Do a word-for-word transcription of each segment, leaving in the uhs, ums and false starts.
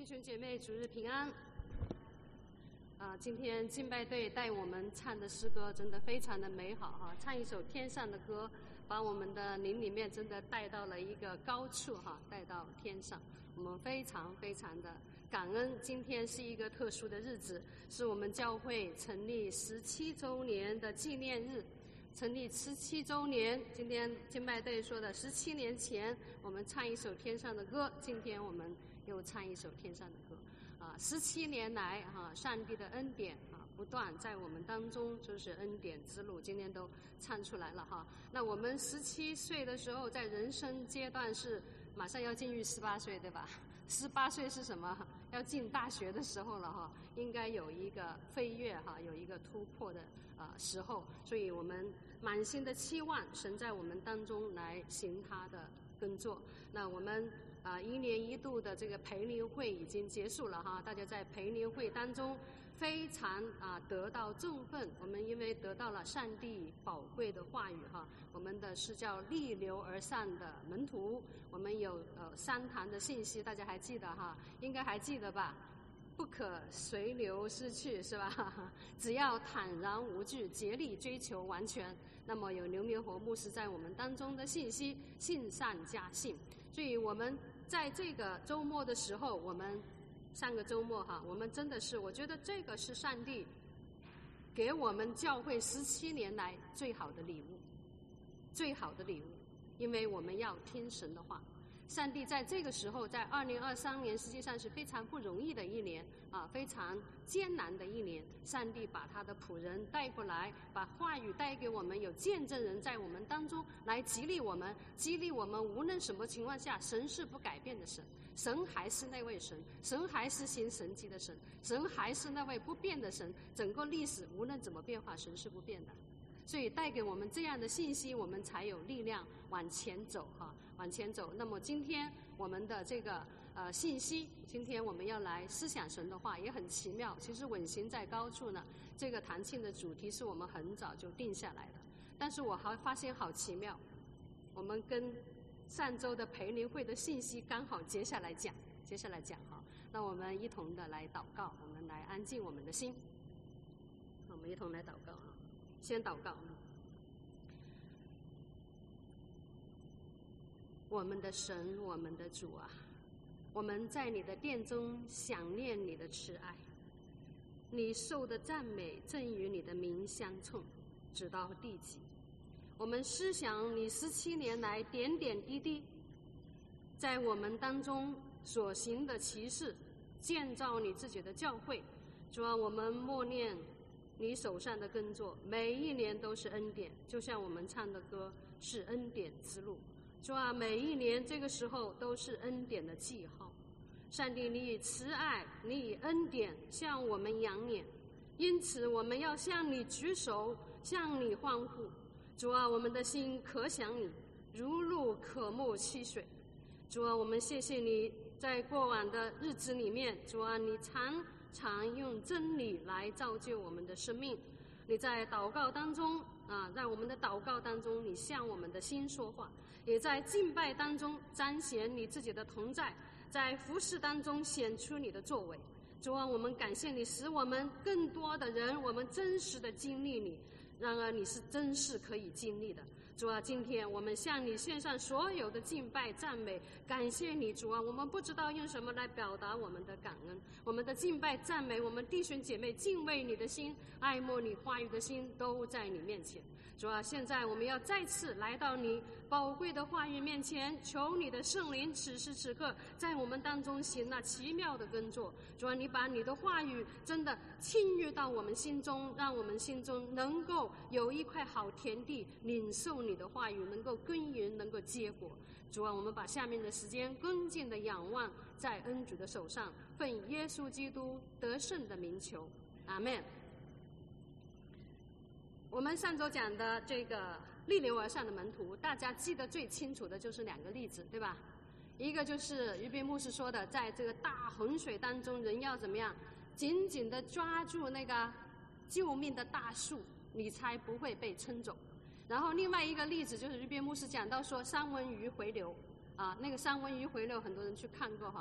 弟兄姐妹，主日平安。啊，今天敬拜队带我们唱的诗歌真的非常的美好哈，唱一首天上的歌，把我们的灵里面真的带到了一个高处哈，带到天上。我们非常非常的感恩，今天是一个特殊的日子，是我们教会成立十七周年的纪念日。成立十七周年，今天敬拜队说的十七年前我们唱一首天上的歌，今天我们又唱一首天上的歌。啊，十七年来哈、啊，上帝的恩典啊不断在我们当中，就是恩典之路，今天都唱出来了哈。那我们十七岁的时候，在人生阶段是马上要进入十八岁，对吧？十八岁是什么？要进大学的时候了哈，应该有一个飞跃哈，有一个突破的呃时候，所以我们满心的期望神在我们当中来行他的工作。那我们啊、呃、一年一度的这个培灵会已经结束了哈，大家在培灵会当中非常啊、呃、得到振奋，我们因为得到了上帝宝贵的话语哈，我们的是叫逆流而上的门徒，我们有呃三堂的信息，大家还记得哈？应该还记得吧？不可随流失去，是吧？只要坦然无惧，竭力追求完全。那么有刘明活牧师在我们当中的信息，信上加信。所以我们在这个周末的时候，我们上个周末哈，我们真的是，我觉得这个是上帝给我们教会十七年来最好的礼物，最好的礼物，因为我们要听神的话。上帝在这个时候，在二零二三年，实际上是非常不容易的一年啊，非常艰难的一年。上帝把他的仆人带过来，把话语带给我们，有见证人在我们当中来激励我们，激励我们。无论什么情况下，神是不改变的神，神还是那位神，神还是行神迹的神，神还是那位不变的神。整个历史无论怎么变化，神是不变的。所以带给我们这样的信息，我们才有力量往前走哈，往前走。那么今天我们的这个呃信息，今天我们要来思想神的话，也很奇妙。其实稳行在高处呢，这个堂庆的主题是我们很早就定下来的，但是我还发现好奇妙，我们跟上周的培灵会的信息刚好接下来讲，接下来讲哈。那我们一同的来祷告，我们来安静我们的心，我们一同来祷告啊。先祷告，我们的神，我们的主啊，我们在你的殿中想念你的慈爱，你受的赞美正与你的名相称，直到地极。我们思想你十七年来点点滴滴在我们当中所行的奇事，建造你自己的教会。主啊，我们默念你手上的工作，每一年都是恩典，就像我们唱的歌是恩典之路。主啊，每一年这个时候都是恩典的记号。上帝，你以慈爱，你以恩典向我们扬脸，因此我们要向你举手，向你欢呼。主啊，我们的心可想你，如鹿渴慕溪水。主啊，我们谢谢你在过往的日子里面，主啊，你常常用真理来造就我们的生命。你在祷告当中啊，让我们的祷告当中你向我们的心说话，也在敬拜当中彰显你自己的同在，在服事当中显出你的作为。主啊，我们感谢你，使我们更多的人我们真实的经历你，然而你是真是可以经历的。主啊，今天我们向你献上所有的敬拜赞美，感谢你。主啊，我们不知道用什么来表达我们的感恩，我们的敬拜赞美，我们弟兄姐妹敬畏你的心，爱慕你话语的心都在你面前。主啊，现在我们要再次来到你宝贵的话语面前，求你的圣灵此时此刻在我们当中行那奇妙的工作。主啊，你把你的话语真的浸入到我们心中，让我们心中能够有一块好田地，领受你的话语，能够耕耘，能够结果。主啊，我们把下面的时间恭敬的仰望在恩主的手上，奉耶稣基督得胜的名求，阿们。我们上周讲的这个逆流而上的门徒，大家记得最清楚的就是两个例子，对吧？一个就是于斌牧师说的，在这个大洪水当中，人要怎么样紧紧的抓住那个救命的大树，你才不会被冲走。然后另外一个例子就是于斌牧师讲到说三文鱼回流啊，那个三文鱼回流很多人去看过哈，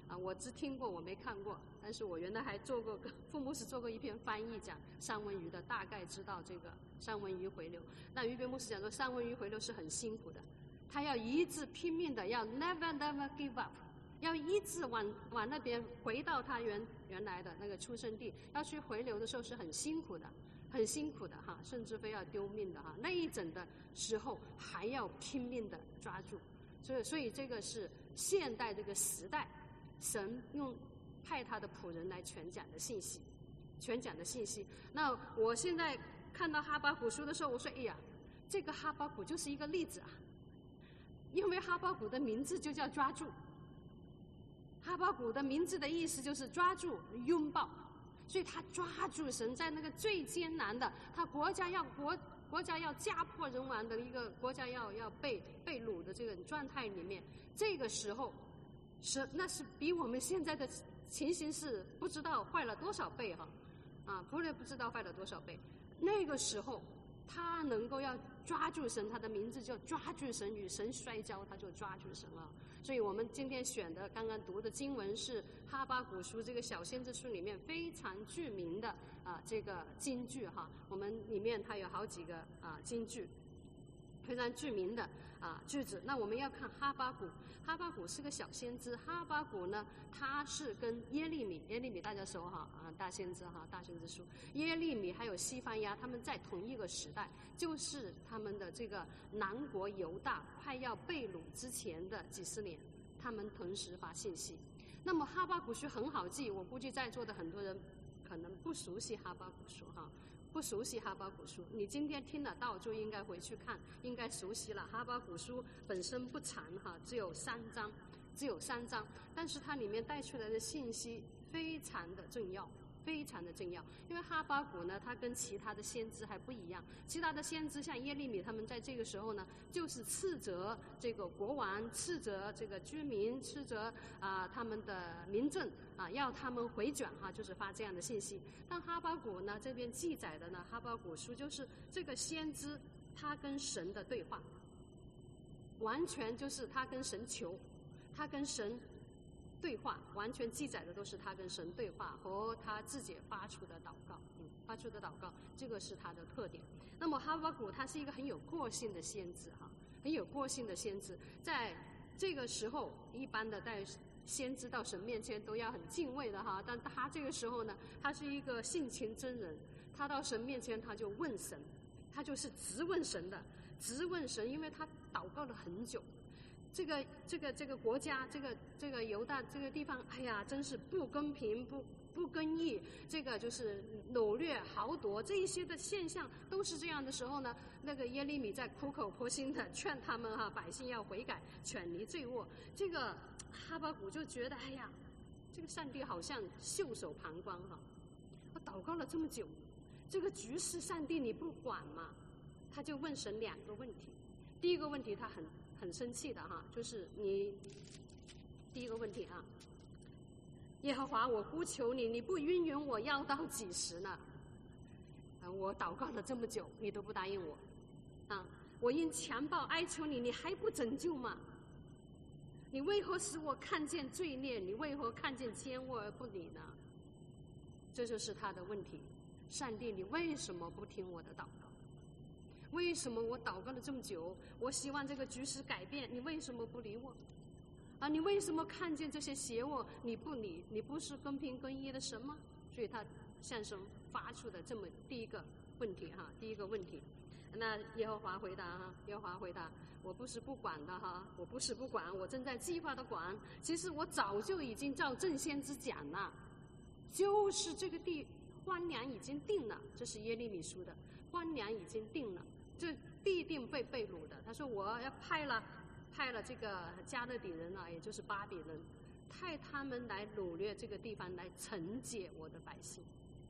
啊，我只听过，我没看过。但是我原来还做过，父母是做过一篇翻译，讲三文鱼的，大概知道这个三文鱼回流。那俞北牧师讲说，三文鱼回流是很辛苦的，他要一直拼命的，要 never never give up， 要一直往往那边回到他原原来的那个出生地，要去回流的时候是很辛苦的。很辛苦的哈，甚至非要丢命的哈。那一整的时候还要拼命的抓住，所以所以这个是现代这个时代，神用派他的仆人来传讲的信息，传讲的信息。那我现在看到哈巴谷书的时候，我说哎呀，这个哈巴谷就是一个例子啊，因为哈巴谷的名字就叫抓住，哈巴谷的名字的意思就是抓住、拥抱。所以他抓住神，在那个最艰难的，他国家要国国家要家破人亡的一个国家要要被被掳的这个状态里面，这个时候是那是比我们现在的情形是不知道坏了多少倍哈，啊，不是不知道坏了多少倍。那个时候他能够要抓住神，他的名字就抓住神，与神摔跤，他就抓住神了。所以我们今天选的刚刚读的经文是哈巴谷书这个小先知书里面非常著名的啊这个金句哈，我们里面它有好几个啊金句，非常著名的啊句子。那我们要看哈巴谷，哈巴谷是个小先知，哈巴谷呢他是跟耶利米，耶利米大家熟哈啊大先知哈大先知书，耶利米还有西番雅他们在同一个时代，就是他们的这个南国犹大快要被掳之前的几十年，他们同时发信息。那么哈巴谷书很好记，我估计在座的很多人可能不熟悉哈巴谷书哈。不熟悉哈巴谷书，你今天听得到就应该回去看，应该熟悉了。哈巴谷书本身不长哈，只有三章，只有三章，但是它里面带出来的信息非常的重要，非常的重要。因为哈巴谷呢，它跟其他的先知还不一样，其他的先知像耶利米他们在这个时候呢，就是斥责这个国王，斥责这个居民，斥责啊、呃、他们的民政啊，要他们回转哈，就是发这样的信息。但哈巴谷呢这边记载的呢，哈巴谷书就是这个先知他跟神的对话，完全就是他跟神求，他跟神对话，完全记载的都是他跟神对话和他自己发出的祷告，嗯，发出的祷告，这个是他的特点。那么哈巴谷他是一个很有个性的先知哈，很有个性的先知，在这个时候一般的带先知到神面前都要很敬畏的哈，但他这个时候呢，他是一个性情真人，他到神面前他就问神，他就是直问神的，直问神，因为他祷告了很久。这个这个这个国家，这个这个犹大这个地方，哎呀，真是不公平，不不公义，这个就是掳掠、豪夺这一些的现象都是这样的时候呢，那个耶利米在苦口婆心的劝他们哈，百姓要悔改，远离罪恶。这个哈巴谷就觉得，哎呀，这个上帝好像袖手旁观哈，我祷告了这么久，这个局势上帝你不管吗？他就问神两个问题。第一个问题他很很生气的哈，就是你第一个问题啊，耶和华，我呼求你，你不允允我要到几时呢？啊，我祷告了这么久，你都不答应我，啊，我因强暴哀求你，你还不拯救吗？你为何使我看见罪孽？你为何看见奸恶而不理呢？这就是他的问题。上帝，你为什么不听我的祷告？为什么我祷告了这么久，我希望这个局势改变，你为什么不理我？啊，你为什么看见这些邪恶你不理？你不是公平公义的神吗？所以他向神发出的这么第一个问题哈，第一个问题。那耶和华回答哈，耶和华回答，我不是不管的哈，我不是不管，我正在计划的管。其实我早就已经照正先知讲了，就是这个地荒凉已经定了，这是耶利米书的，荒凉已经定了，这必定被被掳的。他说我要派了派了这个加勒底人啊，也就是巴比伦，派他们来掳掠这个地方，来惩戒我的百姓。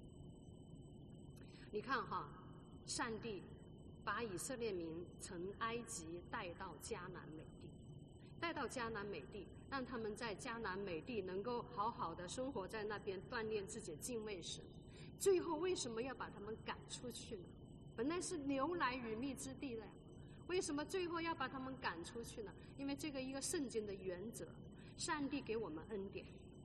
你看哈，上帝把以色列民从埃及带到迦南美地，带到迦南美地，让他们在迦南美地能够好好的生活在那边，锻炼自己敬畏神。最后为什么要把他们赶出去呢？本来是牛奶与蜜之地的，为什么最后要把他们赶出去呢？因为这个一个圣经的原则，上帝给我们恩典，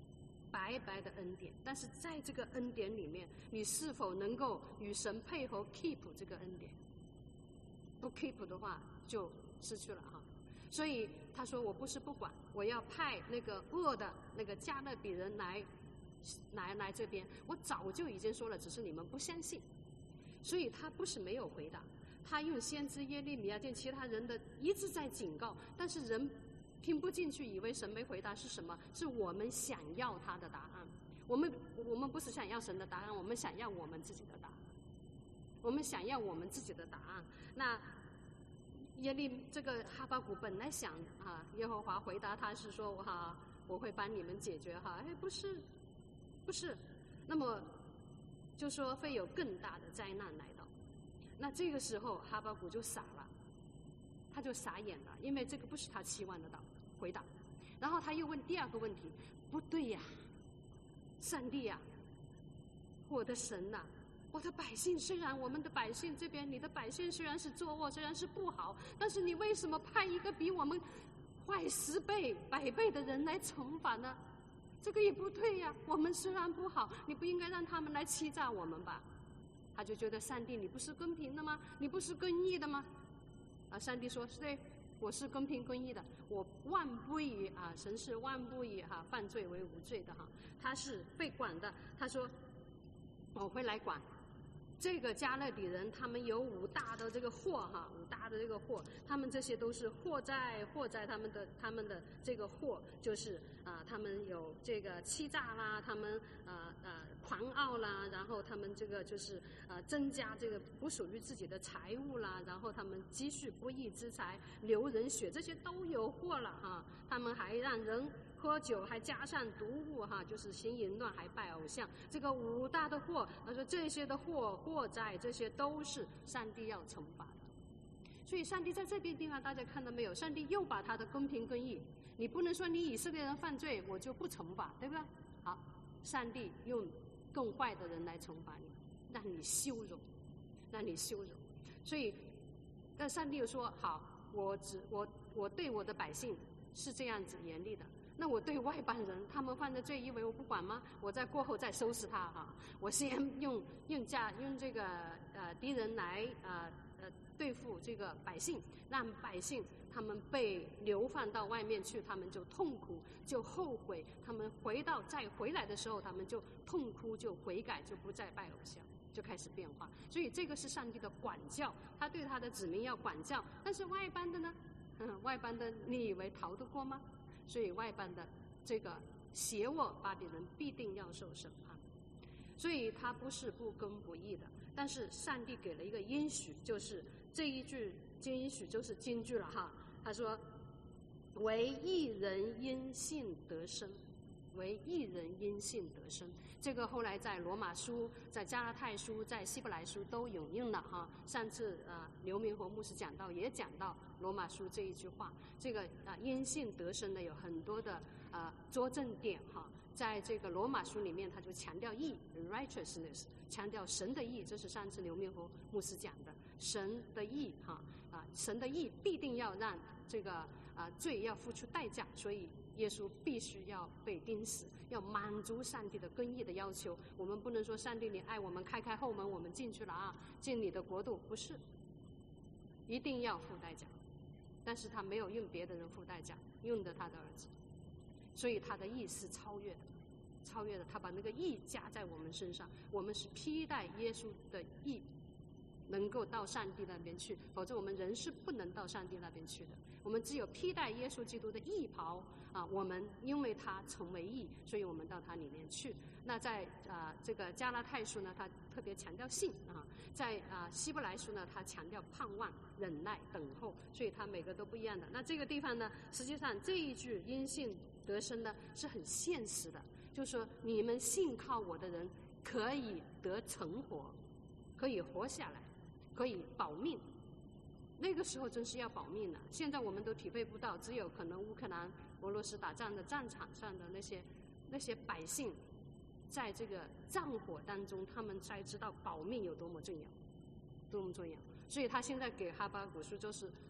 白白的恩典，但是在这个恩典里面，你是否能够与神配合 keep 这个恩典？不 keep 的话，就失去了哈。所以他说：“我不是不管，我要派那个恶的那个加勒比人来，来来这边。我早就已经说了，只是你们不相信。所以他不是没有回答，他用先知耶利米亚见其他人的一直在警告，但是人听不进去，以为神没回答是什么？是我们想要他的答案。我们我们不是想要神的答案，我们想要我们自己的答案。我们想要我们自己的答案。那耶利这个哈巴谷本来想啊，耶和华回答他是说哈、啊，我会帮你们解决哈。哎，不是，不是。那么就说会有更大的灾难来到。那这个时候哈巴谷就傻了。他就傻眼了，因为这个不是他期望得到回答。然后他又问第二个问题：不对呀，上帝呀，我的神呐、啊，我的百姓虽然我们的百姓这边，你的百姓虽然是作恶，虽然是不好，但是你为什么派一个比我们坏十倍、百倍的人来惩罚呢？这个也不对呀。我们虽然不好，你不应该让他们来欺诈我们吧？他就觉得上帝，你不是公平的吗？你不是公义的吗？啊，上帝说：“对，我是公平公义的，我万不以啊，神是万不以哈、啊、犯罪为无罪的哈，他是会管的。他说我会来管。这个加勒底人，他们有五大的这个祸哈，五大的这个祸，他们这些都是祸在祸在他们的他们的这个祸，就是啊，他们有这个欺诈啦，他们啊啊狂傲啦，然后他们这个就是啊增加这个不属于自己的财物啦，然后他们积蓄不义之财，流人血，这些都有祸了哈。他们还让人喝酒，还加上毒物哈，就是行淫乱，还拜偶像，这个五大的祸，他说这些的祸祸灾，这些都是上帝要惩罚的。所以上帝在这边地方，大家看到没有？上帝又把他的公平公义，你不能说你以色列人犯罪，我就不惩罚，对吧？好，上帝用更坏的人来惩罚你，让你羞辱，让你羞辱。所以，但上帝又说：好，我只我我对我的百姓是这样子严厉的。那我对外邦人，他们犯的罪，以为我不管吗？我在过后再收拾他哈。我先用用架用这个呃敌人来呃呃对付这个百姓，让百姓他们被流放到外面去，他们就痛苦，就后悔。他们回到再回来的时候，他们就痛哭，就悔改，就不再拜偶像，就开始变化。所以这个是上帝的管教，他对他的子民要管教。但是外邦的呢？嗯，外邦的你以为逃得过吗？所以外邦的这个邪恶巴比伦必定要受审判，所以他不是不公不义的。但是上帝给了一个应许，就是这一句应许就是金句了哈。他说：“唯一人因信得生，为一人因信得生。”这个后来在罗马书、在加拉太书、在希伯来书都引用了哈。上次呃刘明和牧师讲到，也讲到罗马书这一句话。这个啊因信得生的有很多的啊佐证点哈。在这个罗马书里面，他就强调义 righteousness， 强调神的义，这是上次刘明和牧师讲的，神的义哈啊，神的义必定要让这个啊罪要付出代价，所以耶稣必须要被钉死，要满足上帝的公义的要求。我们不能说上帝你爱我们，开开后门我们进去了啊，进你的国度，不是，一定要付代价。但是他没有用别的人付代价，用的他的儿子，所以他的义是超越的，超越的，他把那个义加在我们身上，我们是披戴耶稣的义，能够到上帝那边去，否则我们人是不能到上帝那边去的。我们只有披戴耶稣基督的义袍啊，我们因为他成为义，所以我们到他里面去。那在啊、呃、这个加拉太书呢，他特别强调信啊；在啊、呃、希伯来书呢，他强调盼望、忍耐、等候，所以他每个都不一样的。那这个地方呢，实际上这一句因信得生呢是很现实的，就是说你们信靠我的人可以得成活，可以活下来，可以保命。那个时候真是要保命了，现在我们都体会不到，只有可能乌克兰、俄罗斯打仗的战场上的那些那些百姓，在这个战火当中，他们才知道保命有多么重要，多么重要。所以他现在给哈巴谷书就是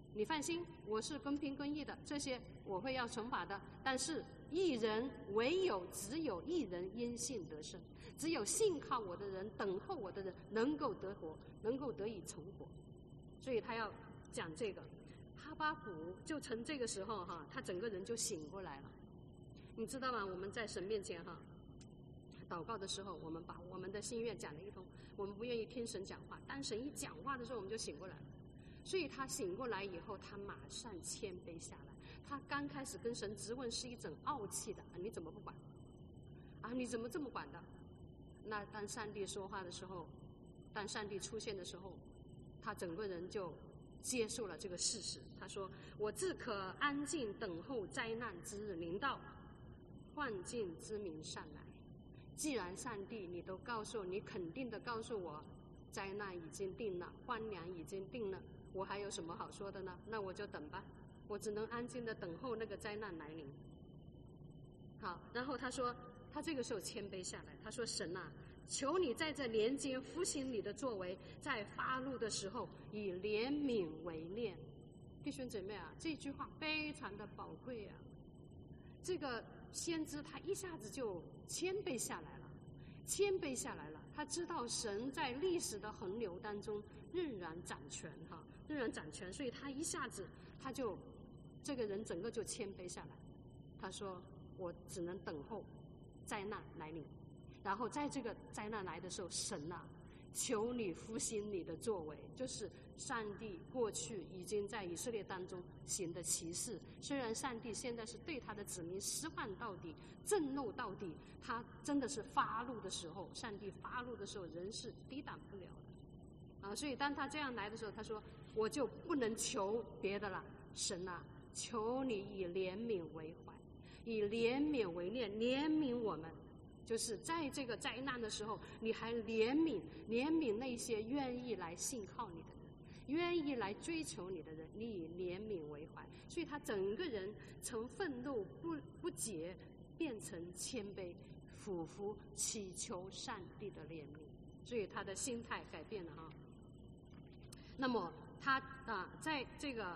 你放心，我是公平公义的，这些我会要惩罚的。但是一人唯有只有一人因信得生，只有信靠我的人，等候我的人，能够得活，能够得以存活。所以他要讲这个。哈巴谷就从这个时候哈，他整个人就醒过来了。你知道吗？我们在神面前哈祷告的时候，我们把我们的心愿讲了一通，我们不愿意听神讲话。当神一讲话的时候，我们就醒过来了。所以他醒过来以后，他马上谦卑下来。他刚开始跟神质问是一种傲气的，啊，你怎么不管？啊，你怎么这么管的？那当上帝说话的时候，当上帝出现的时候，他整个人就接受了这个事实。他说：“我自可安静等候灾难之日临到，幻境之民上来。既然上帝你都告诉你肯定的告诉我，灾难已经定了，荒凉已经定了，我还有什么好说的呢？那我就等吧，我只能安静的等候那个灾难来临。”好，然后他说，他这个时候谦卑下来，他说：“神啊，求你在这年间复兴你的作为，在发怒的时候以怜悯为念。”弟兄姐妹啊，这句话非常的宝贵啊！这个先知他一下子就谦卑下来了，谦卑下来了。他知道神在历史的洪流当中仍然掌权哈，仍然掌权，所以他一下子他就这个人整个就谦卑下来。他说：“我只能等候灾难来临。”然后在这个灾难来的时候，神啊，求你复兴你的作为，就是上帝过去已经在以色列当中行的奇事。虽然上帝现在是对他的子民失望到底，震怒到底，他真的是发怒的时候，上帝发怒的时候，人是抵挡不了的啊。所以当他这样来的时候，他说：“我就不能求别的了，神啊，求你以怜悯为怀，以怜悯为念，怜悯我们。”就是在这个灾难的时候，你还怜悯怜悯那些愿意来信靠你的人，愿意来追求你的人，你以怜悯为怀。所以他整个人从愤怒不不解变成谦卑，俯伏祈求上帝的怜悯，所以他的心态改变了哈。那么他啊，在这个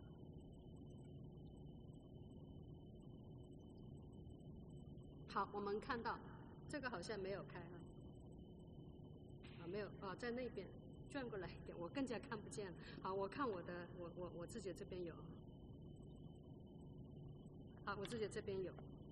好，我们看到。这个好像没有开哈，啊没有啊，在那边转过来一点，我更加看不见。好，我看我的，我我我自己这边有，好，我自己这边有。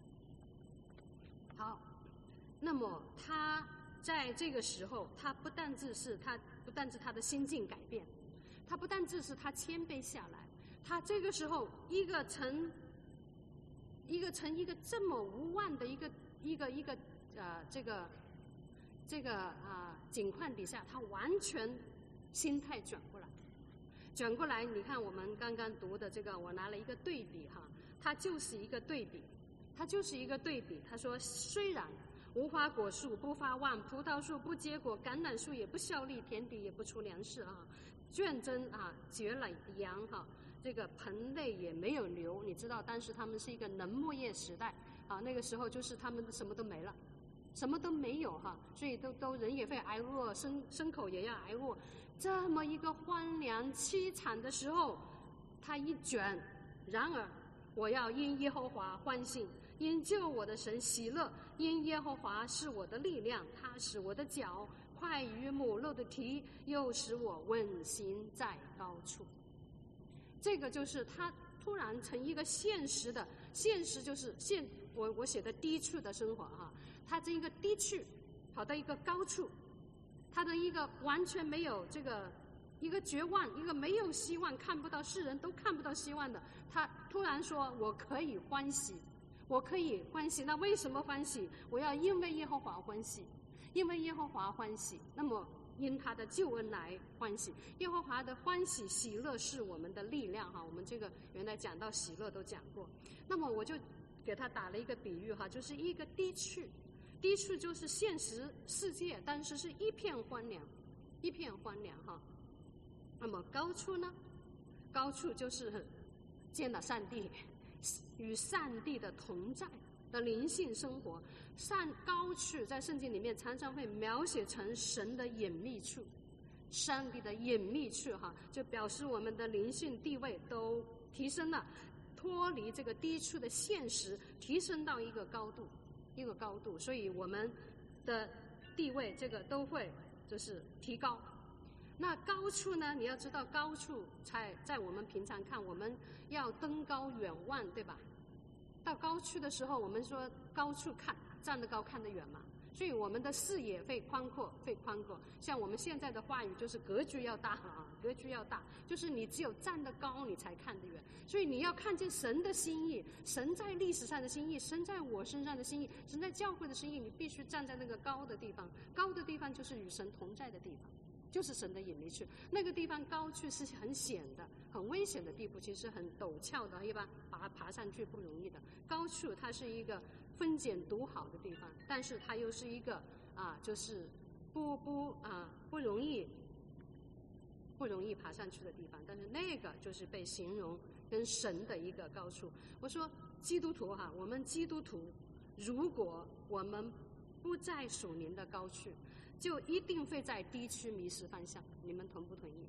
好，那么他在这个时候，他不但只是他不但是他的心境改变，他不但只是他谦卑下来，他这个时候一个从一个从一个这么无望的一个一个一个。呃，这个这个啊、呃、境况底下，他完全心态转过来，转过来。你看我们刚刚读的这个，我拿了一个对比哈，它就是一个对比，它就是一个对比。他说，虽然无花果树不发旺，葡萄树不结果，橄榄树也不效力，田地也不出粮食啊，圈中啊绝了羊哈，这个盆内也没有牛。你知道，当时他们是一个农牧业时代啊，那个时候就是他们什么都没了。什么都没有哈，所以都都人也会挨饿，牲牲口也要挨饿。这么一个荒凉凄惨的时候，他一卷，然而我要因耶和华欢喜，因救我的神喜乐，因耶和华是我的力量，他使我的脚快于母鹿的蹄，又使我稳行在高处。这个就是他突然从一个现实的，现实就是现我我写的低处的生活哈。他这一个低处跑到一个高处，他的一个完全没有这个一个绝望，一个没有希望，看不到世人都看不到希望的，他突然说我可以欢喜，我可以欢喜。那为什么欢喜？我要因为耶和华欢喜，因为耶和华欢喜，那么因他的救恩来欢喜。耶和华的欢喜喜乐是我们的力量哈，我们这个原来讲到喜乐都讲过。那么我就给他打了一个比喻哈，就是一个低处。低处就是现实世界，但是是一片荒凉，一片荒凉哈。那么高处呢？高处就是见了上帝，与上帝的同在的灵性生活。上高处在圣经里面常常会描写成神的隐秘处， 上帝的隐秘处哈，就表示我们的灵性地位都提升了，脱离这个低处的现实，提升到一个高度，一个高度，所以我们的地位这个都会就是提高。那高处呢？你要知道，高处才在我们平常看，我们要登高远望，对吧？到高处的时候，我们说高处看，站得高看得远嘛，所以我们的视野会宽阔，会宽阔。像我们现在的话语就是格局要大啊，格局要大，就是你只有站得高，你才看得远。所以你要看见神的心意，神在历史上的心意，神在我身上的心意，神在教会的心意，你必须站在那个高的地方。高的地方就是与神同在的地方。就是神的隐秘处，那个地方高处是很险的、很危险的地步，其实很陡峭的，一般爬爬上去不容易的。高处它是一个风景独好的地方，但是它又是一个啊，就是不不啊不容易不容易爬上去的地方。但是那个就是被形容跟神的一个高处。我说基督徒哈，我们基督徒，如果我们不在属灵的高处，就一定会在低区迷失方向，你们同不同意？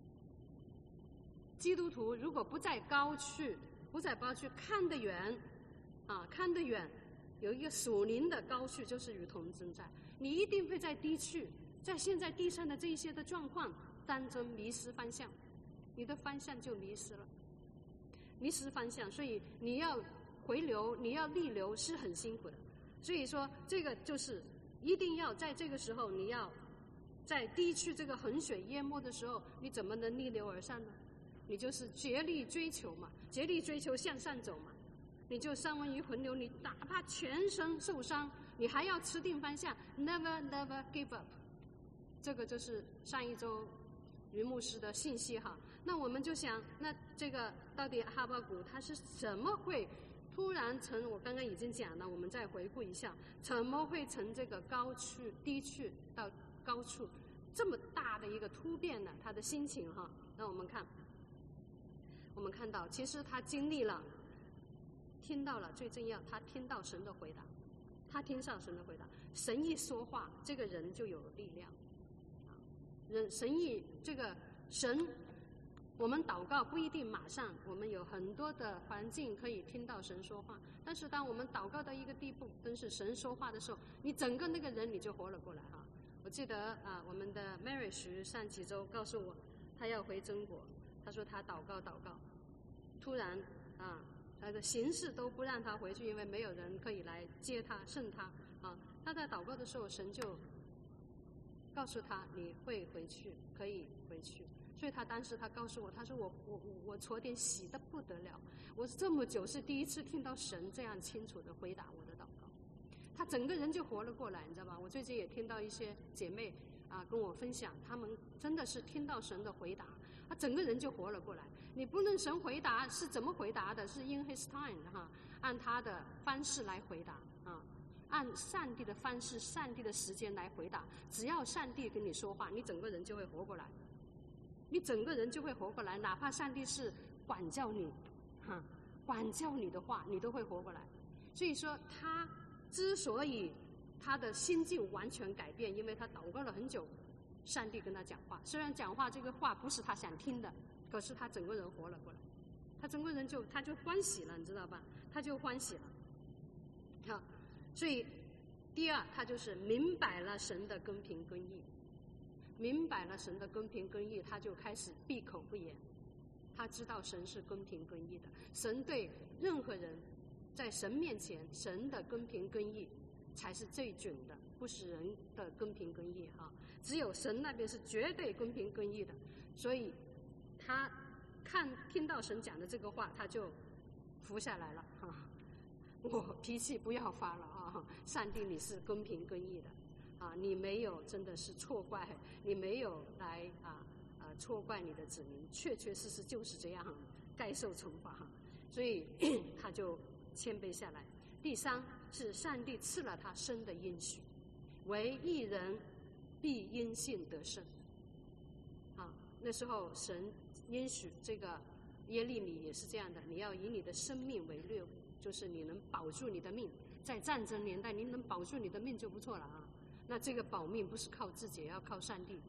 基督徒如果不在高区，不在高区看得远，啊，看得远，有一个属灵的高处，就是与同征战。你一定会在低区，在现在地上的这一些的状况当中迷失方向，你的方向就迷失了，迷失方向。所以你要回流，你要逆流是很辛苦的。所以说，这个就是一定要在这个时候，你要在低区这个洪水淹没的时候，你怎么能逆流而上呢？你就是竭力追求嘛，竭力追求向上走嘛。你就三文鱼洪流，你哪怕全身受伤，你还要持定方向 ，never never give up。这个就是上一周于牧师的信息哈。那我们就想，那这个到底哈巴谷他是怎么会突然从我刚刚已经讲了，我们再回顾一下，怎么会从这个高处低处到高处这么大的一个突变呢？他的心情哈，那我们看，我们看到其实他经历了，听到了，最重要，他听到神的回答，他听上神的回答，神一说话，这个人就有力量，人神一这个神。我们祷告不一定马上，我们有很多的环境可以听到神说话，但是当我们祷告到一个地步，真是神说话的时候，你整个那个人你就活了过来哈。我记得啊，我们的 Mary 徐上几周告诉我，他要回中国，他说他祷告祷告，突然啊，他的形势都不让他回去，因为没有人可以来接他、送他啊。他在祷告的时候，神就告诉他你会回去，可以回去。所以他当时他告诉我，他说我我我昨天喜得不得了，我这么久是第一次听到神这样清楚的回答我的祷告，他整个人就活了过来，你知道吧？我最近也听到一些姐妹啊跟我分享，他们真的是听到神的回答，他整个人就活了过来。你不论神回答是怎么回答的，是 in his time 哈，按他的方式来回答啊，按上帝的方式、上帝的时间来回答。只要上帝跟你说话，你整个人就会活过来。你整个人就会活过来，哪怕上帝是管教你，哈，管教你的话，你都会活过来。所以说，他之所以他的心境完全改变，因为他祷告了很久，上帝跟他讲话。虽然讲话这个话不是他想听的，可是他整个人活了过来，他整个人就他就欢喜了，你知道吧？他就欢喜了。好，所以第二，他就是明白了神的公平公义。明白了神的公平公义，他就开始闭口不言。他知道神是公平公义的，神对任何人，在神面前，神的公平公义才是最准的，不是人的公平公义哈。只有神那边是绝对公平公义的，所以他看听到神讲的这个话，他就服下来了哈。我脾气不要发了啊！上帝，你是公平公义的。啊，你没有真的是错怪，你没有来啊啊错怪你的子民，确确实实就是这样，该受惩罚哈。所以他就谦卑下来。第三是上帝赐了他生的应许，为义人必因信得胜。啊，那时候神应许这个耶利米也是这样的，你要以你的生命为掠物，就是你能保住你的命，在战争年代你能保住你的命就不错了啊。那这个保命不是靠自己，也要靠上帝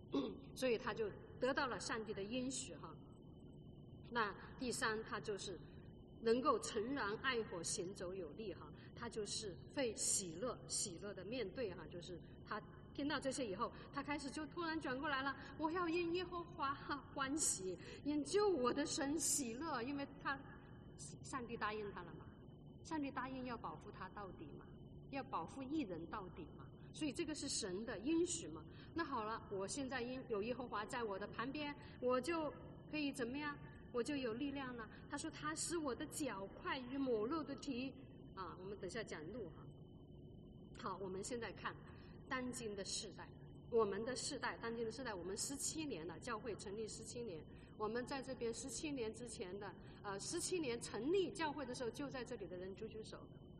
所以他就得到了上帝的应许哈。那第三，他就是能够诚然爱火，行走有力哈，他就是会喜乐喜乐的面对哈，就是他听到这些以后，他开始就突然转过来了，我要因耶和华欢喜，因救我的神喜乐，因为他上帝答应他了嘛，上帝答应要保护他到底嘛，要保护义人到底嘛，所以这个是神的应许嘛。那好了，我现在因有耶和华在我的旁边，我就可以怎么样？我就有力量了。他说他使我的脚快于某肉的蹄啊，我们等下讲路哈。好，我们现在看当今的世代，我们的世代，当今的世代，我们十七年了，教会成立十七年，我们在这边十七年之前的，呃，十七年成立教会的时候，就在这里的人举举手。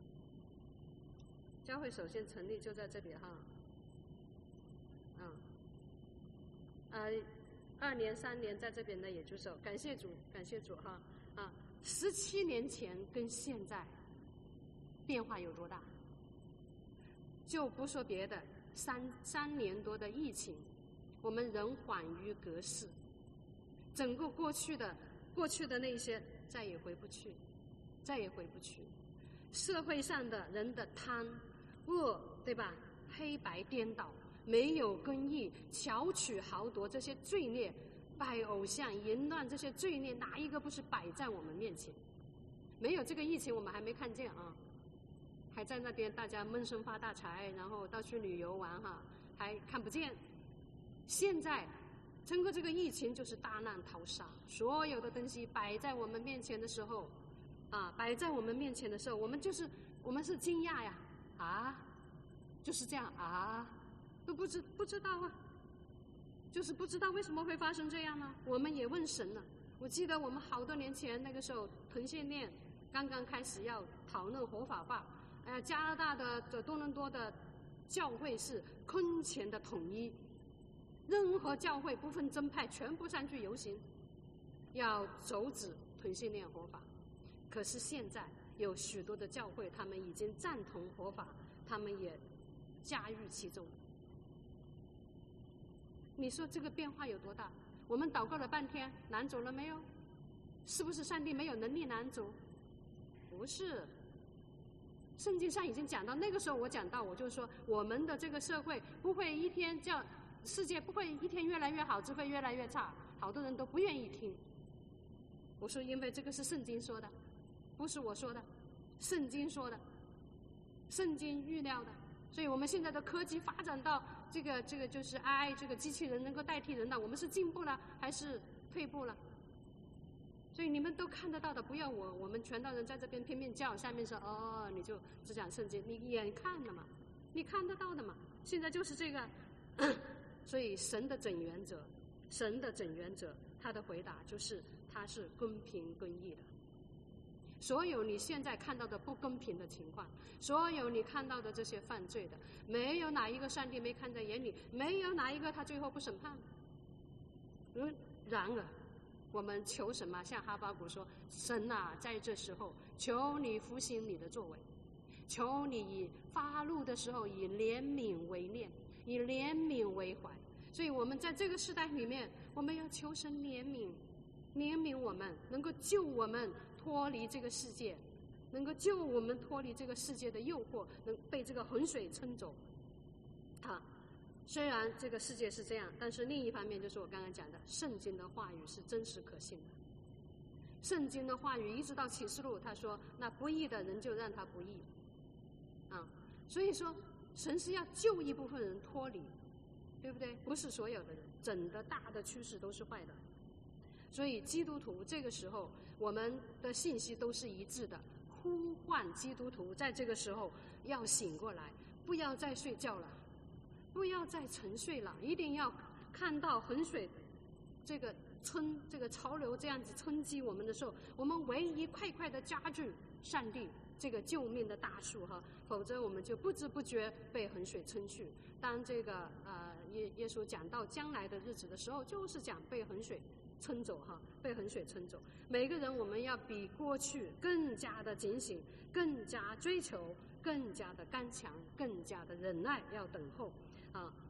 教会首先成立就在这里哈，嗯，呃，二年三年在这边的也举手，感谢主，感谢主哈啊！十七年前跟现在变化有多大？就不说别的，三三年多的疫情，我们人缓于隔世，整个过去的过去的那些再也回不去，再也回不去。社会上的人的贪恶，对吧？黑白颠倒，没有公义，巧取豪夺，这些罪孽，拜偶像、淫乱，这些罪孽，哪一个不是摆在我们面前？没有这个疫情，我们还没看见啊。还在那边大家闷声发大财，然后到处旅游玩哈，还看不见。现在整个这个疫情就是大难淘沙，所有的东西摆在我们面前的时候，啊，摆在我们面前的时候，我们就是我们是惊讶呀，啊，就是这样啊，都不知不知道啊，就是不知道为什么会发生这样呢？我们也问神了。我记得我们好多年前那个时候，同性恋刚刚开始要讨论合法化。呃，加拿大的的多伦多的教会是空前的统一，任何教会不分宗派全部上去游行，要阻止同性恋合法。可是现在有许多的教会，他们已经赞同合法，他们也加入其中。你说这个变化有多大？我们祷告了半天，拿走了没有？是不是上帝没有能力拿走？不是。圣经上已经讲到，那个时候我讲到，我就说我们的这个社会不会一天叫世界不会一天越来越好，只会越来越差，好多人都不愿意听。我说因为这个是圣经说的，不是我说的，圣经说的，圣经预料的。所以我们现在的科技发展到这个这个就是 A I 这个机器人能够代替人了，我们是进步了还是退步了？所以你们都看得到的，不要我我们全道人在这边拼命叫，下面说哦，你就只讲圣经，你眼看的嘛，你看得到的嘛。现在就是这个，所以神的整原则，神的整原则，他的回答就是他是公平公义的。所有你现在看到的不公平的情况，所有你看到的这些犯罪的，没有哪一个上帝没看在眼里，没有哪一个他最后不审判。嗯，然而。我们求什么？像哈巴谷说：“神啊，在这时候，求你复兴你的作为，求你以发怒的时候以怜悯为念，以怜悯为怀。”所以，我们在这个时代里面，我们要求神怜悯，怜悯我们，能够救我们脱离这个世界，能够救我们脱离这个世界的诱惑，能被这个洪水冲走。啊。虽然这个世界是这样，但是另一方面就是我刚刚讲的，圣经的话语是真实可信的。圣经的话语一直到启示录，他说那不义的人就让他不义啊，所以说神是要救一部分人脱离，对不对？不是所有的人，整个大的趋势都是坏的。所以基督徒这个时候，我们的信息都是一致的，呼唤基督徒在这个时候要醒过来，不要再睡觉了，不要再沉睡了，一定要看到洪水这个冲这个潮流这样子冲击我们的时候，我们唯一快快的加剧上帝这个救命的大树哈，否则我们就不知不觉被洪水冲去。当这个呃耶耶稣讲到将来的日子的时候，就是讲被洪水冲走哈，被洪水冲走。每个人我们要比过去更加的警醒，更加追求，更加的刚强，更加的忍耐，要等候啊。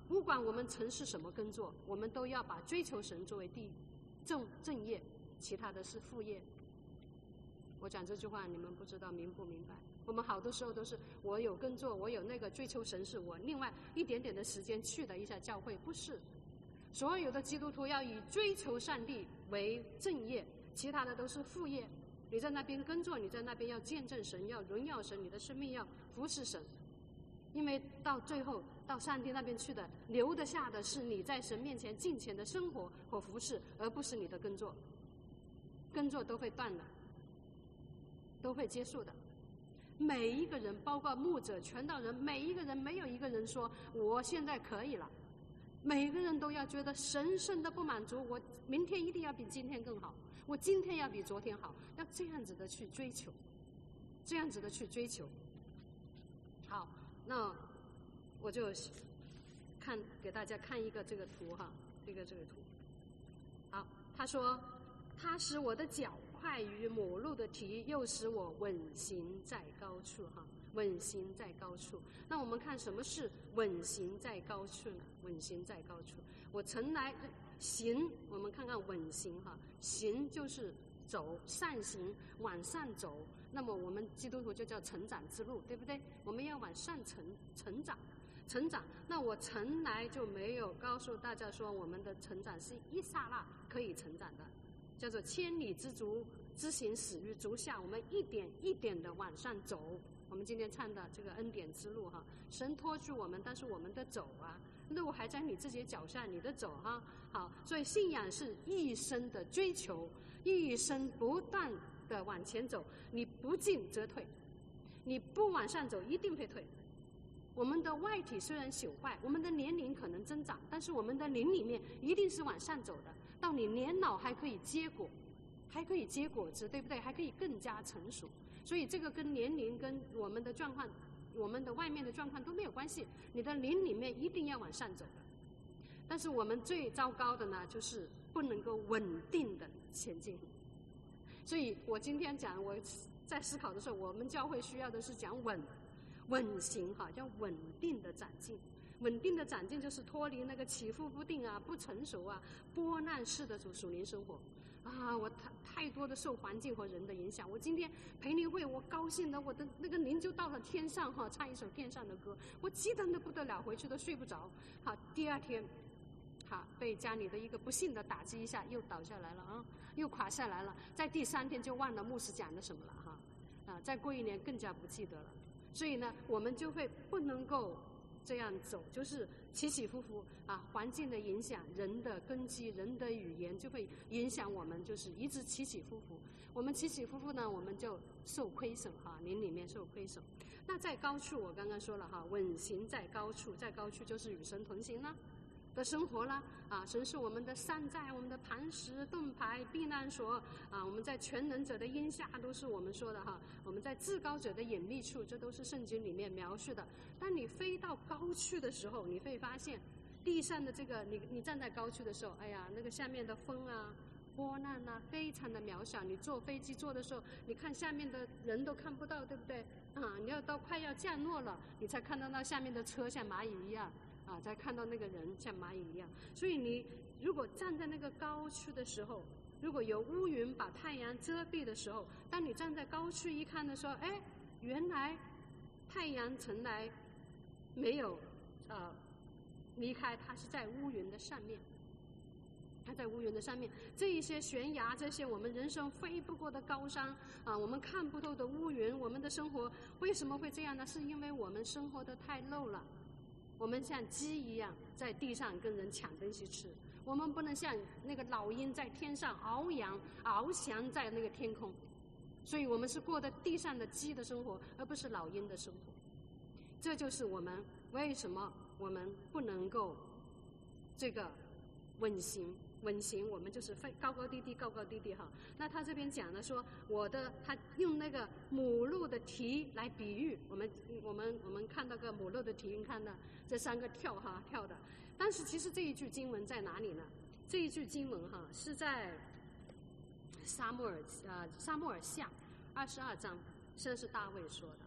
不管我们从事什么工作，我们都要把追求神作为第一正正业，其他的是副业。我讲这句话你们不知道明不明白？我们好多时候都是我有工作，我有那个追求神，是我另外一点点的时间去了一下教会，不是。所有的基督徒要以追求上帝为正业，其他的都是副业。你在那边工作，你在那边要见证神，要荣耀神，你的生命要服侍神。因为到最后到上帝那边去的，留得下的是你在神面前敬虔的生活和服侍，而不是你的工作。工作都会断的，都会结束的。每一个人，包括牧者、传道人，每一个人没有一个人说我现在可以了。每个人都要觉得神圣的不满足，我明天一定要比今天更好，我今天要比昨天好，要这样子的去追求，这样子的去追求。好，那我就看给大家看一个这个图哈，这个这个图。好，他说他使我的脚快于母鹿的蹄，又使我稳行在高处哈。稳行在高处。那我们看什么是稳行在高处呢？稳行在高处，我从来行，我们看看稳行哈，行就是走，上行，往上走。那么我们基督徒就叫成长之路，对不对？我们要往上成成长，成长。那我从来就没有告诉大家说，我们的成长是一刹那可以成长的，叫做千里之足，之行始于足下。我们一点一点的往上走。我们今天唱的这个恩典之路哈，神拖住我们，但是我们的走啊，路还在你自己脚下，你的走哈。好，所以信仰是一生的追求，一生不断的往前走，你不进则退，你不往上走一定会退。我们的外体虽然朽坏，我们的年龄可能增长，但是我们的灵里面一定是往上走的。到你年老还可以结果，还可以结果子，对不对？还可以更加成熟。所以这个跟年龄、跟我们的状况、我们的外面的状况都没有关系。你的灵里面一定要往上走的。但是我们最糟糕的呢，就是不能够稳定的前进。所以我今天讲，我在思考的时候，我们教会需要的是讲稳、稳行哈，叫稳定的长进。稳定的长进就是脱离那个起伏不定啊、不成熟啊、波浪式的属属灵生活。啊，我太太多的受环境和人的影响。我今天培灵会，我高兴的，我的那个灵就到了天上哈，唱一首天上的歌，我激动的不得了，回去都睡不着。好，第二天，好被家里的一个不幸的打击一下，又倒下来了啊，又垮下来了。在第三天就忘了牧师讲的什么了哈，啊，再过一年更加不记得了。所以呢，我们就会不能够这样走，就是起起伏伏啊，环境的影响，人的根基，人的语言就会影响我们，就是一直起起伏伏。我们起起伏伏呢，我们就受亏损哈，灵里面受亏损。那在高处，我刚刚说了哈，稳行在高处，在高处就是与神同行啦的生活啦啊，神是我们的山寨，我们的磐石、盾牌、避难所啊，我们在全能者的荫下，都是我们说的哈。我们在至高者的隐秘处，这都是圣经里面描述的。当你飞到高处的时候，你会发现地上的这个，你你站在高处的时候，哎呀，那个下面的风啊、波浪啊，非常的渺小。你坐飞机坐的时候，你看下面的人都看不到，对不对？啊，你要到快要降落了，你才看到那下面的车像蚂蚁一样。啊，才看到那个人像蚂蚁一样。所以你如果站在那个高处的时候，如果有乌云把太阳遮蔽的时候，当你站在高处一看的时候，哎，原来太阳从来没有呃离开，它是在乌云的上面。它在乌云的上面，这一些悬崖，这些我们人生飞不过的高山啊，我们看不透的乌云，我们的生活为什么会这样呢？是因为我们生活的太漏了。我们像鸡一样在地上跟人抢东西吃，我们不能像那个老鹰在天上翱翔翱翔在那个天空，所以我们是过的地上的鸡的生活，而不是老鹰的生活。这就是我们为什么我们不能够这个稳行稳行，我们就是飞高高低低高高低低哈。那他这边讲了说，我的他用那个母鹿的蹄来比喻，我们我们我们看到个母鹿的蹄，你看到这三个跳哈跳的。但是其实这一句经文在哪里呢？这一句经文哈是在撒母耳呃撒母耳下二十二章，这是大卫说的。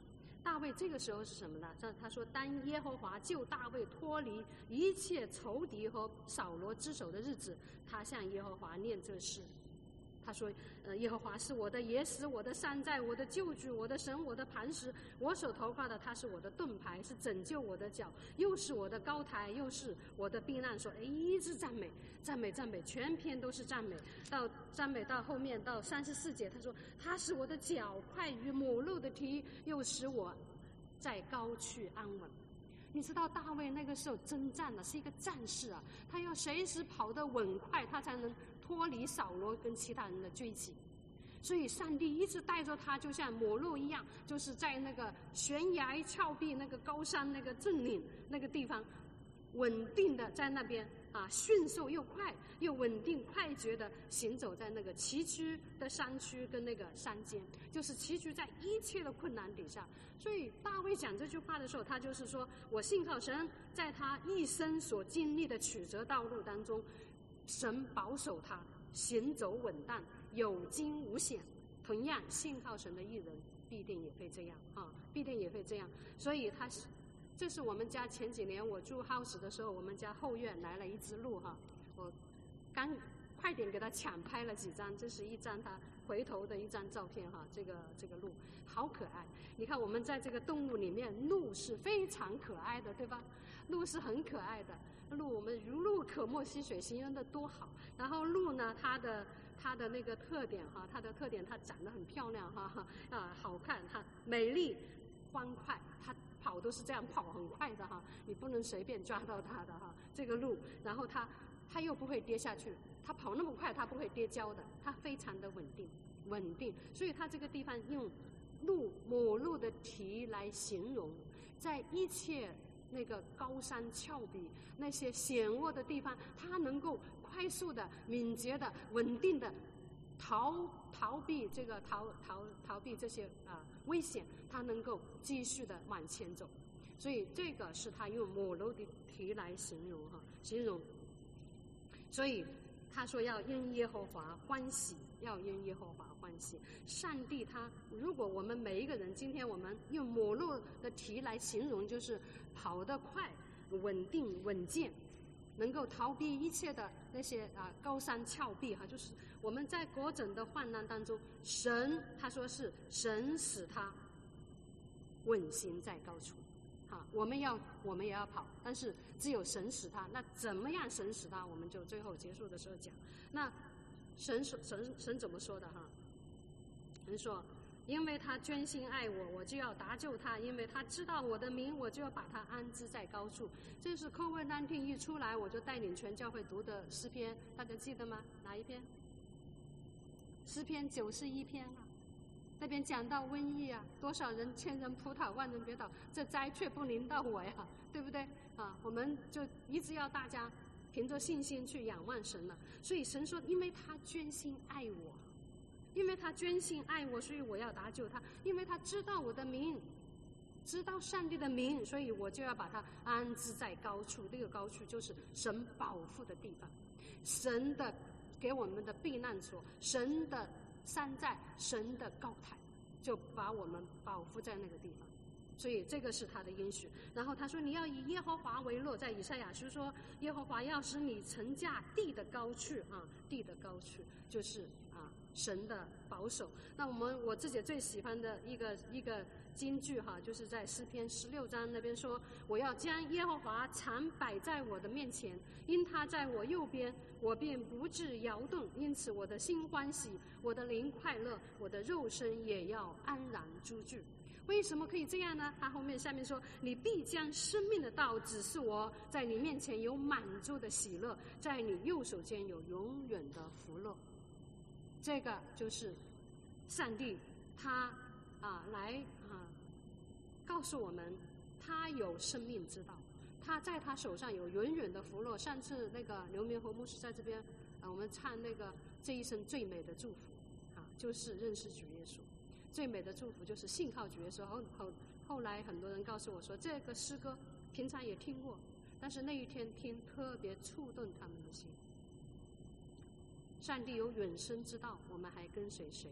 大卫这个时候是什么呢？他他说，当耶和华救大卫脱离一切仇敌和扫罗之手的日子，他向耶和华念这事。他说，呃，耶和华是我的野史，我的山寨，我的救主，我的神，我的磐石，我所投靠的，他是我的盾牌，是拯救我的脚，又是我的高台，又是我的避难所。哎，一直赞美赞美赞美，全篇都是赞美。到赞美到后面到三十四节，他说，他是我的脚快于母鹿的蹄，又使我在高处安稳。你知道大卫那个时候征战的是一个战士啊，他要随时跑得稳快，他才能脱离扫罗跟其他人的追击。所以上帝一直带着他，就像母鹿一样，就是在那个悬崖峭壁、那个高山、那个峻岭那个地方，稳定的在那边啊，迅速又快又稳定快捷的行走在那个崎岖的山区跟那个山间，就是崎岖在一切的困难底下。所以大卫讲这句话的时候，他就是说，我信靠神，在他一生所经历的曲折道路当中，神保守他行走稳当，有惊无险。同样信靠神的义人必定也会这样啊，必定也会这样。所以他是这是我们家前几年我住 house 的时候，我们家后院来了一只鹿哈，我刚快点给他抢拍了几张，这是一张他回头的一张照片哈，这个这个鹿好可爱。你看我们在这个动物里面，鹿是非常可爱的，对吧？鹿是很可爱的，鹿我们如鹿可没，溪水形容的多好。然后鹿呢，它的它的那个特点哈，它的特点它长得很漂亮哈，啊好看，它美丽欢快，它跑都是这样跑很快的哈，你不能随便抓到它的哈，这个鹿。然后它它又不会跌下去，它跑那么快它不会跌跤的，它非常的稳定稳定。所以它这个地方用鹿母鹿的蹄来形容，在一切那个高山峭壁那些险恶的地方，它能够快速的敏捷的稳定的逃逃避这个逃逃逃避这些啊、呃、危险，它能够继续的往前走。所以这个是他用母鹿的蹄来形容哈，形容。所以他说要因耶和华欢喜，要因耶和华欢喜。上帝他，如果我们每一个人，今天我们用母鹿的蹄来形容，就是跑得快、稳定、稳健，能够逃避一切的那些啊高山峭壁哈，就是我们在各种的患难当中，神他说是神使他稳行在高处。啊，我们要我们也要跑，但是只有神使他。那怎么样神使他？我们就最后结束的时候讲。那神说神神怎么说的哈？神说，因为他捐心爱我，我就要搭救他；因为他知道我的名，我就要把他安置在高处。这是 COVID 十九 一出来，我就带领全教会读的诗篇，大家记得吗？哪一篇？诗篇九十一篇啊。那边讲到瘟疫啊，多少人千人扑倒，万人跌倒，这灾却不临到我呀，对不对啊？我们就一直要大家凭着信心去仰望神了。所以神说，因为他捐心爱我，因为他捐心爱我，所以我要搭救他；因为他知道我的名，知道上帝的名，所以我就要把他安置在高处。这个高处就是神保护的地方，神的给我们的避难所，神的山寨，神的高台，就把我们保护在那个地方。所以这个是他的应许。然后他说，你要以耶和华为乐，在以赛亚书说，耶和华要使你乘驾地的高处啊，地的高处就是啊神的保守。那我们我自己最喜欢的一个一个金句哈，就是在诗篇十六章那边说，我要将耶和华常摆在我的面前，因他在我右边，我便不致摇动。因此我的心欢喜，我的灵快乐，我的肉身也要安然居住。为什么可以这样呢？他后面下面说，你必将生命的道指示我，在你面前有满足的喜乐，在你右手间有永远的福乐。这个就是上帝他啊来啊告诉我们，他有生命之道，他在他手上有永远的福乐。上次那个刘明和牧师在这边啊，我们唱那个这一生最美的祝福啊，就是认识主耶稣。最美的祝福就是信靠主耶稣。后后后来很多人告诉我说，这个诗歌平常也听过，但是那一天听特别触动他们的心。上帝有永生之道，我们还跟随谁呢？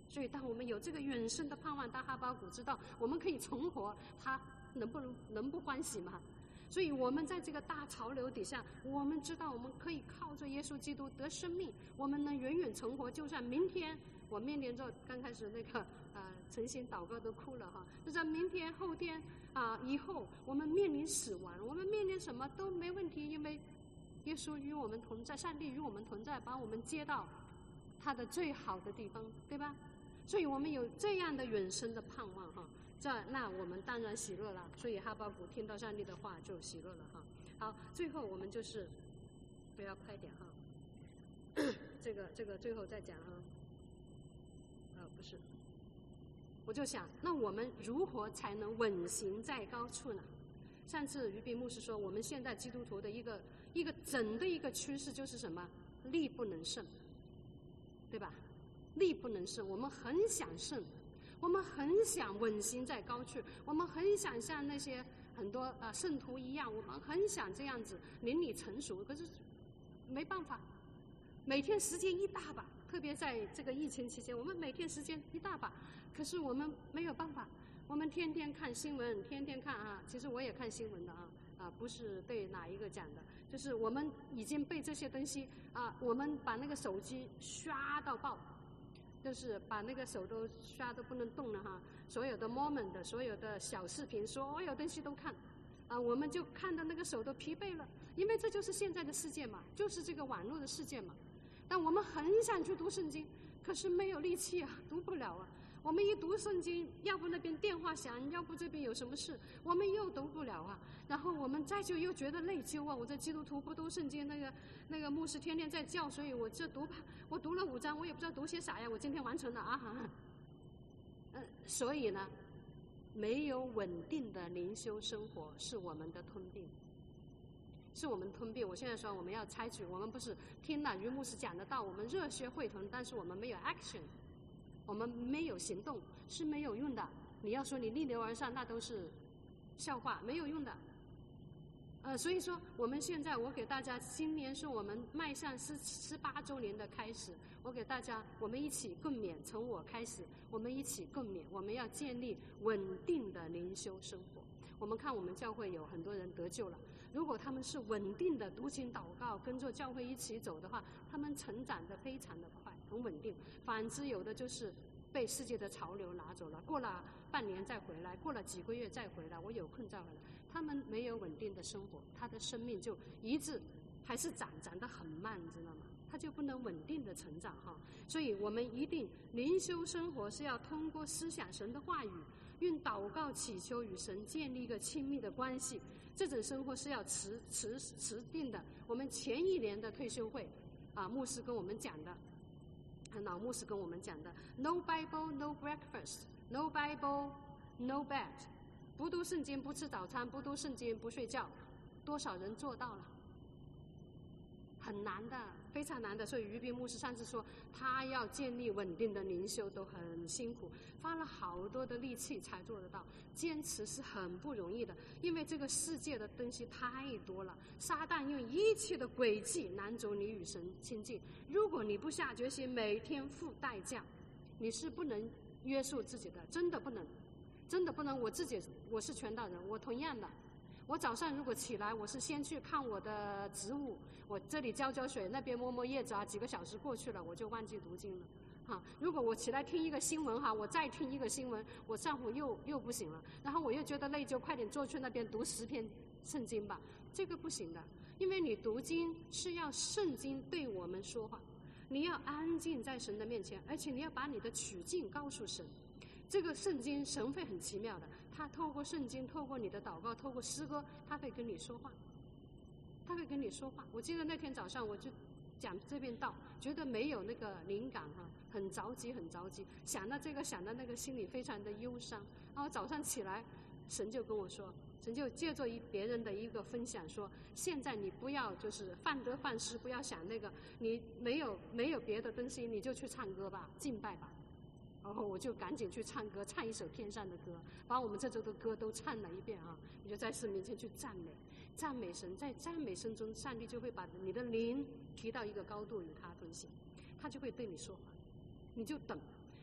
所以当我们有这个永生的盼望，当哈巴谷知道我们可以重活，他能不能能不欢喜吗？所以我们在这个大潮流底下，我们知道我们可以靠着耶稣基督得生命，我们能永远存活。就算明天我面临着刚开始那个呃诚心祷告都哭了哈，就算明天后天啊、以后我们面临死亡，我们面临什么都没问题，因为耶稣与我们同在，上帝与我们同在，把我们接到他的最好的地方，对吧？所以我们有这样的永生的盼望哈。这那我们当然喜乐了，所以哈巴谷听到上帝的话就喜乐了哈。好，最后我们就是不要快点哈，这个这个最后再讲哈。呃，不是，我就想，那我们如何才能稳行在高处呢？上次于斌牧师说，我们现在基督徒的一个一个整的一个趋势就是什么？力不能胜，对吧？力不能胜，我们很想胜。我们很想稳行在高处，我们很想像那些很多呃圣徒一样，我们很想这样子邻里成熟，可是没办法，每天时间一大把，特别在这个疫情期间，我们每天时间一大把，可是我们没有办法，我们天天看新闻，天天看啊，其实我也看新闻的啊，啊不是对哪一个讲的，就是我们已经被这些东西啊，我们把那个手机刷到爆。就是把那个手都刷都不能动了哈，所有的 moment 的所有的小视频，所有东西都看，啊，我们就看到那个手都疲惫了，因为这就是现在的世界嘛，就是这个网络的世界嘛。但我们很想去读圣经，可是没有力气啊，读不了啊。我们一读圣经，要不那边电话响，要不这边有什么事，我们又读不了啊。然后我们再就又觉得内疚啊，我这基督徒不读圣经，那个那个牧师天天在叫，所以我这读吧，我读了五章，我也不知道读些啥呀，我今天完成了啊哈。嗯、呃，所以呢，没有稳定的灵修生活是我们的通病，是我们通病。我现在说我们要采取，我们不是听了于牧师讲的道，我们热血沸腾，但是我们没有 action。我们没有行动是没有用的，你要说你逆流而上，那都是笑话，没有用的。呃，所以说我们现在，我给大家，今年是我们迈向十十八周年的开始，我给大家，我们一起共勉，从我开始，我们一起共勉，我们要建立稳定的灵修生活。我们看我们教会有很多人得救了，如果他们是稳定的读经祷告，跟着教会一起走的话，他们成长得非常的快，很稳定。反之，有的就是被世界的潮流拿走了，过了半年再回来，过了几个月再回来，我有空再回来。他们没有稳定的生活，他的生命就一直还是长长得很慢，你知道吗？他就不能稳定的成长哈。所以我们一定灵修生活是要通过思想神的话语，用祷告祈求与神建立一个亲密的关系。这种生活是要持持持定的。我们前一年的退休会啊，牧师跟我们讲的，老牧师跟我们讲的 ，No Bible, no breakfast, no Bible, no bed。不读圣经，不吃早餐，不读圣经，不睡觉，多少人做到了？很难的，非常难的。所以于斌牧师上次说，他要建立稳定的灵修都很辛苦，花了好多的力气才做得到。坚持是很不容易的，因为这个世界的东西太多了，撒旦用一切的诡计拦阻你与神亲近。如果你不下决心，每天付代价，你是不能约束自己的，真的不能。真的不能，我自己我是传道人，我同样的，我早上如果起来，我是先去看我的植物，我这里浇浇水，那边摸摸叶子啊，几个小时过去了，我就忘记读经了。哈，如果我起来听一个新闻哈，我再听一个新闻，我上午又又不行了，然后我又觉得累，就快点坐去那边读十篇圣经吧，这个不行的，因为你读经是要圣经对我们说话，你要安静在神的面前，而且你要把你的处境告诉神。这个圣经神会很奇妙的，他透过圣经，透过你的祷告，透过诗歌，他会跟你说话，他会跟你说话。我记得那天早上我就讲这边道，觉得没有那个灵感哈，很着急很着急，想到这个想到那个，心里非常的忧伤。然后早上起来，神就跟我说，神就借着一别人的一个分享说，现在你不要就是患得患失，不要想那个，你没有没有别的东西，你就去唱歌吧，敬拜吧。然后我就赶紧去唱歌，唱一首天上的歌，把我们这周的歌都唱了一遍啊！你就在神面前去赞美，赞美神，在赞美声中，上帝就会把你的灵提到一个高度，与他同行，他就会对你说话，你就等，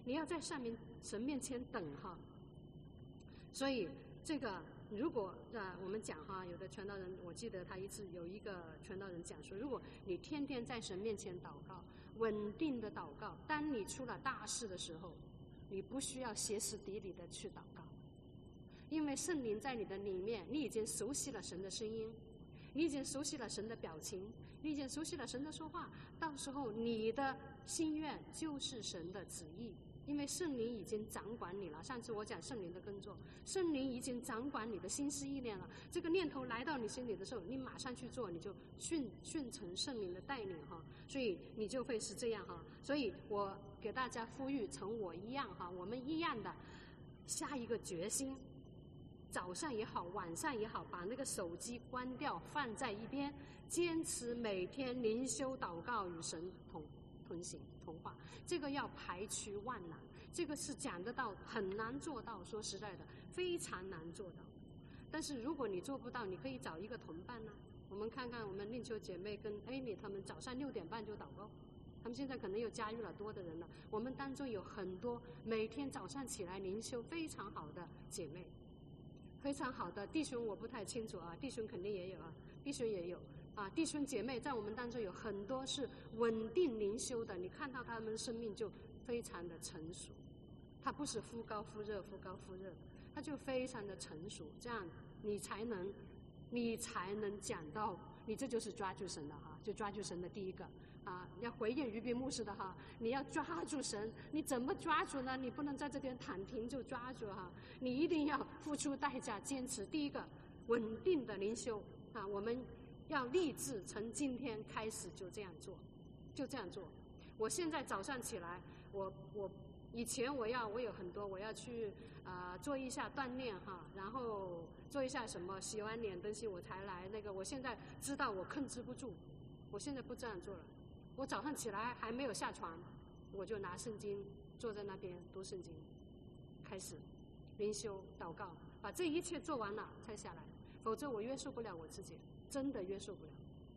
你要在上面神面前等哈。所以这个如果啊，我们讲哈，有的传道人，我记得他一次有一个传道人讲说，如果你天天在神面前祷告，稳定的祷告，当你出了大事的时候，你不需要歇斯底里的去祷告，因为圣灵在你的里面，你已经熟悉了神的声音，你已经熟悉了神的表情，你已经熟悉了神的说话，到时候你的心愿就是神的旨意，因为圣灵已经掌管你了。上次我讲圣灵的工作，圣灵已经掌管你的心思意念了。这个念头来到你心里的时候，你马上去做，你就顺顺从圣灵的带领哈，所以你就会是这样哈。所以我给大家呼吁，从我一样哈，我们一样的下一个决心，早上也好，晚上也好，把那个手机关掉，放在一边，坚持每天灵修祷告，与神同同行同化。这个要排除万难，这个是讲得到，很难做到。说实在的，非常难做到。但是如果你做不到，你可以找一个同伴呢、啊。我们看看我们令秋姐妹跟 Amy 她们早上六点半就祷告，他们现在可能又加入了多的人了。我们当中有很多每天早上起来灵修非常好的姐妹，非常好的弟兄，我不太清楚啊，弟兄肯定也有啊，弟兄也有啊，弟兄姐妹在我们当中有很多是稳定灵修的，你看到他们生命就非常的成熟，他不是忽高忽热忽高忽热，他就非常的成熟，这样你才能你才能讲到，你这就是抓住神的哈，就抓住神的第一个啊，要回应于斌牧师的哈，你要抓住神，你怎么抓住呢？你不能在这边躺平就抓住哈，你一定要付出代价，坚持。第一个，稳定的灵修啊，我们要立志从今天开始就这样做，就这样做。我现在早上起来，我我以前我要我有很多我要去啊、呃、做一下锻炼哈，然后做一下什么，洗完脸东西我才来那个。我现在知道我控制不住，我现在不这样做了。我早上起来还没有下床，我就拿圣经坐在那边读圣经，开始灵修祷告，把这一切做完了才下来，否则我约束不了我自己，真的约束不了。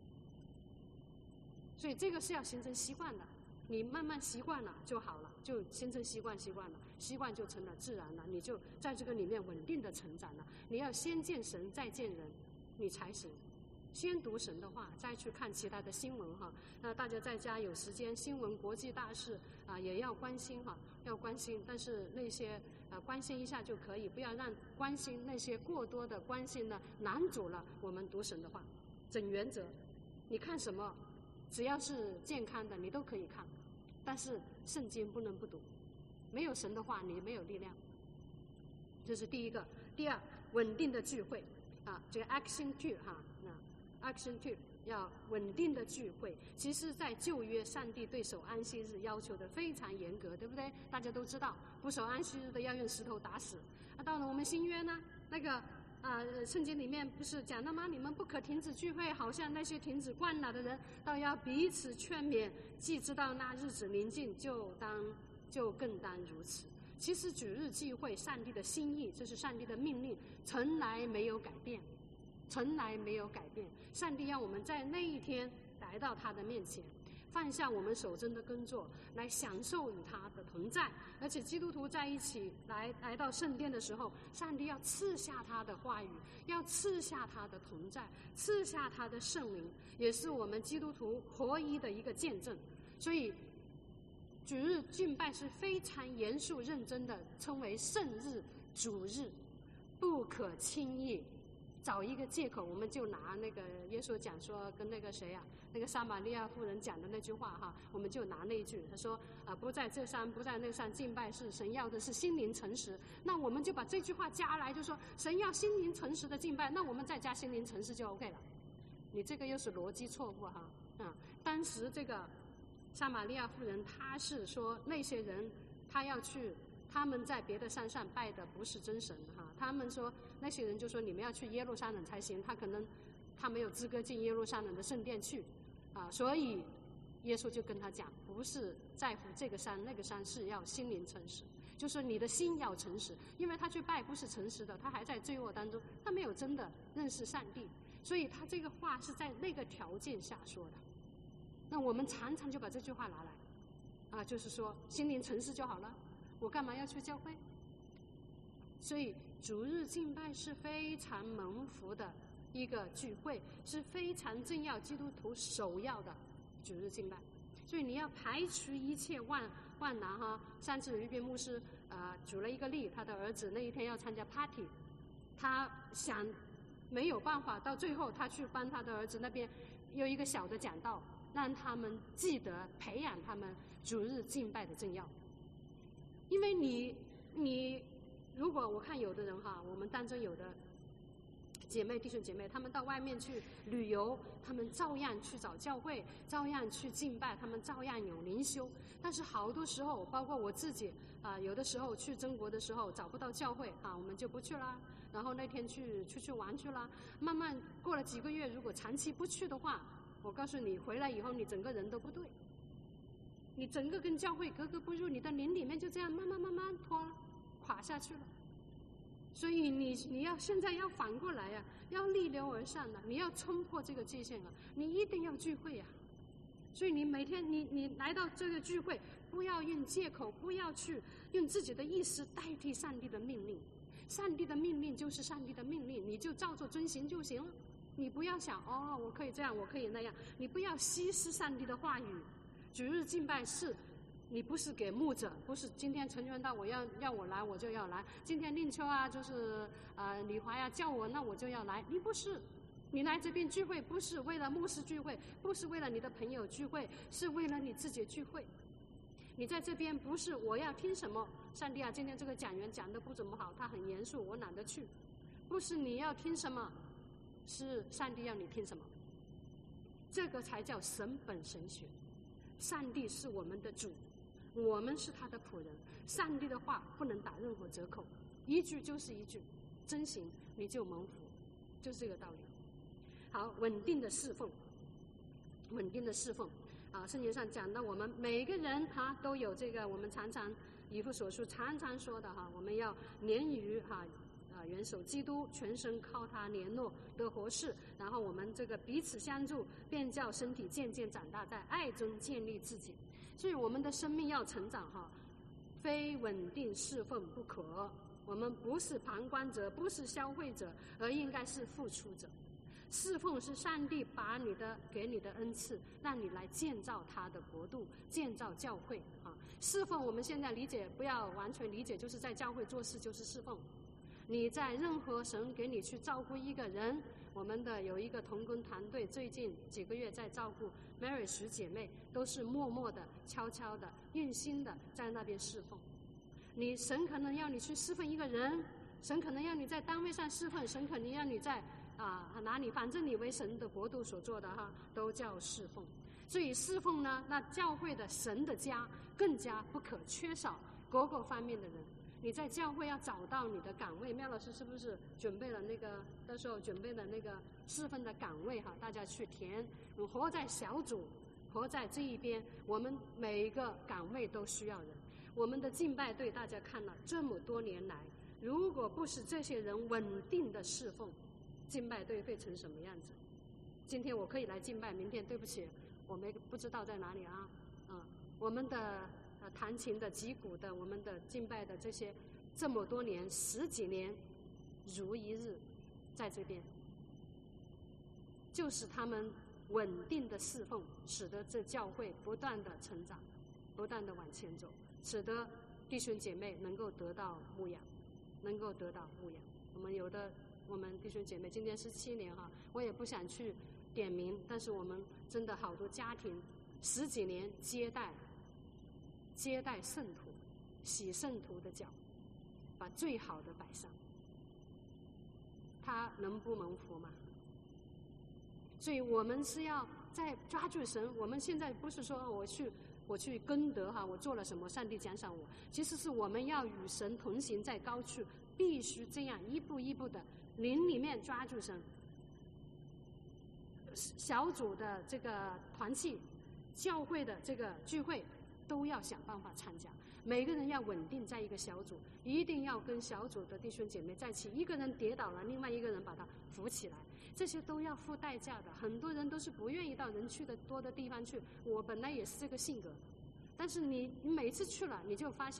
所以这个是要形成习惯的，你慢慢习惯了就好了，就形成习惯，习惯了，习惯就成了自然了，你就在这个里面稳定的成长了。你要先见神再见人，你才行。先读神的话，再去看其他的新闻哈。那大家在家有时间，新闻国际大事啊也要关心哈，要关心。但是那些啊关心一下就可以，不要让关心那些过多的关心呢拦阻了我们读神的话。整原则，你看什么，只要是健康的你都可以看，但是圣经不能不读，没有神的话你没有力量。这是第一个。第二，稳定的聚会啊，这个 action two 哈。Action two 要稳定的聚会。其实在旧约上帝对守安息日要求的非常严格，对不对？大家都知道不守安息日的要用石头打死。那、啊、到了我们新约呢，那个啊圣经里面不是讲了吗？你们不可停止聚会，好像那些停止惯了的人，倒要彼此劝勉，既知道那日子临近，就当就更当如此。其实主日聚会上帝的心意，这是上帝的命令，从来没有改变，从来没有改变。上帝要我们在那一天来到他的面前，放下我们手中的工作，来享受与他的同在。而且基督徒在一起来来到圣殿的时候，上帝要赐下他的话语，要赐下他的同在，赐下他的圣灵，也是我们基督徒合一的一个见证。所以主日敬拜是非常严肃认真的，称为圣日主日，不可轻易找一个借口。我们就拿那个耶稣讲说跟那个谁啊，那个撒玛利亚妇人讲的那句话哈，我们就拿那一句，他说啊，不在这山不在那山敬拜，是神要的是心灵诚实。那我们就把这句话加来，就说神要心灵诚实的敬拜，那我们再加心灵诚实就 OK 了。你这个又是逻辑错误哈。啊，当时这个撒玛利亚妇人，她是说那些人她要去，他们在别的山上拜的不是真神哈，他们说那些人就说你们要去耶路撒冷才行，他可能他没有资格进耶路撒冷的圣殿去啊，所以耶稣就跟他讲，不是在乎这个山那个山，是要心灵诚实，就是你的心要诚实，因为他去拜不是诚实的，他还在罪恶当中，他没有真的认识上帝，所以他这个话是在那个条件下说的。那我们常常就把这句话拿来啊，就是说心灵诚实就好了我干嘛要去教会？所以主日敬拜是非常蒙福的一个聚会，是非常重要基督徒首要的主日敬拜。所以你要排除一切万万难哈。上次有一边牧师呃举了一个例，他的儿子那一天要参加 party， 他想没有办法，到最后他去帮他的儿子那边有一个小的讲道，让他们记得培养他们主日敬拜的重要。因为你你如果我看有的人哈，我们当中有的姐妹弟兄姐妹，他们到外面去旅游，他们照样去找教会，照样去敬拜，他们照样有灵修。但是好多时候包括我自己啊、呃，有的时候去中国的时候找不到教会啊，我们就不去啦，然后那天去出去玩去啦。慢慢过了几个月，如果长期不去的话，我告诉你，回来以后你整个人都不对，你整个跟教会格格不入，你的灵里面就这样慢慢慢慢拖垮下去了。所以你你要现在要反过来呀、啊，要逆流而上的，你要冲破这个界限啊，你一定要聚会呀、啊。所以你每天你你来到这个聚会，不要用借口，不要去用自己的意思代替上帝的命令。上帝的命令就是上帝的命令，你就照着遵行就行了。你不要想哦，我可以这样，我可以那样，你不要稀释上帝的话语。主日敬拜是。你不是给牧者，不是今天陈传道我要要我来我就要来，今天令秋啊就是呃李华呀叫我那我就要来，你不是，你来这边聚会不是为了牧师聚会，不是为了你的朋友聚会，是为了你自己聚会。你在这边不是我要听什么，上帝啊今天这个讲员讲得不怎么好，他很严肃，我懒得去，不是你要听什么，是上帝要你听什么，这个才叫神本神学。上帝是我们的主，我们是他的仆人，上帝的话不能打任何折扣，一句就是一句，真行你就蒙福，就是这个道理。好，稳定的侍奉，稳定的侍奉啊，圣经上讲到我们每个人哈、啊、都有这个，我们常常以弗所书常常说的哈、啊，我们要连于哈啊元首基督，全身靠他联络得合适，然后我们这个彼此相助，便叫身体渐渐长大，在爱中建立自己。所以我们的生命要成长哈，非稳定侍奉不可。我们不是旁观者，不是消费者，而应该是付出者。侍奉是上帝把你的给你的恩赐，让你来建造他的国度，建造教会啊。侍奉我们现在理解，不要完全理解，就是在教会做事就是侍奉。你在任何神给你去照顾一个人，我们的有一个同工团队，最近几个月在照顾 Mary 十姐妹，都是默默的、悄悄的、用心的在那边侍奉。你神可能要你去侍奉一个人，神可能要你在单位上侍奉，神可能要你在啊哪里，反正你为神的国度所做的哈，都叫侍奉。所以侍奉呢，那教会的神的家更加不可缺少各个方面的人。你在教会要找到你的岗位，妙老师是不是准备了那个到时候准备了那个侍奉的岗位哈？大家去填。活在小组，活在这一边，我们每一个岗位都需要人。我们的敬拜队大家看了这么多年来，如果不是这些人稳定的侍奉，敬拜队会成什么样子？今天我可以来敬拜，明天对不起我没不知道在哪里啊。嗯，我们的呃，弹琴的、击鼓的，我们的敬拜的这些，这么多年、十几年，如一日，在这边，就是他们稳定的侍奉，使得这教会不断的成长，不断的往前走，使得弟兄姐妹能够得到牧养，能够得到牧养。我们有的，我们弟兄姐妹今年十七年哈，我也不想去点名，但是我们真的好多家庭十几年接待。接待圣徒，洗圣徒的脚，把最好的摆上，他能不蒙福吗？所以我们是要在抓住神。我们现在不是说我去我去功德哈，我做了什么，上帝奖赏我。其实是我们要与神同行在高处，必须这样一步一步的灵里面抓住神。小组的这个团契，教会的这个聚会。都要想办法参加，每个人要稳定在一个小组，一定要跟小组的弟兄姐妹在一起。一个人跌倒了，另外一个人把他扶起来，这些都要付代价的。很多人都是不愿意到人去的多的地方去，我本来也是这个性格，但是你你每次去了，你就发现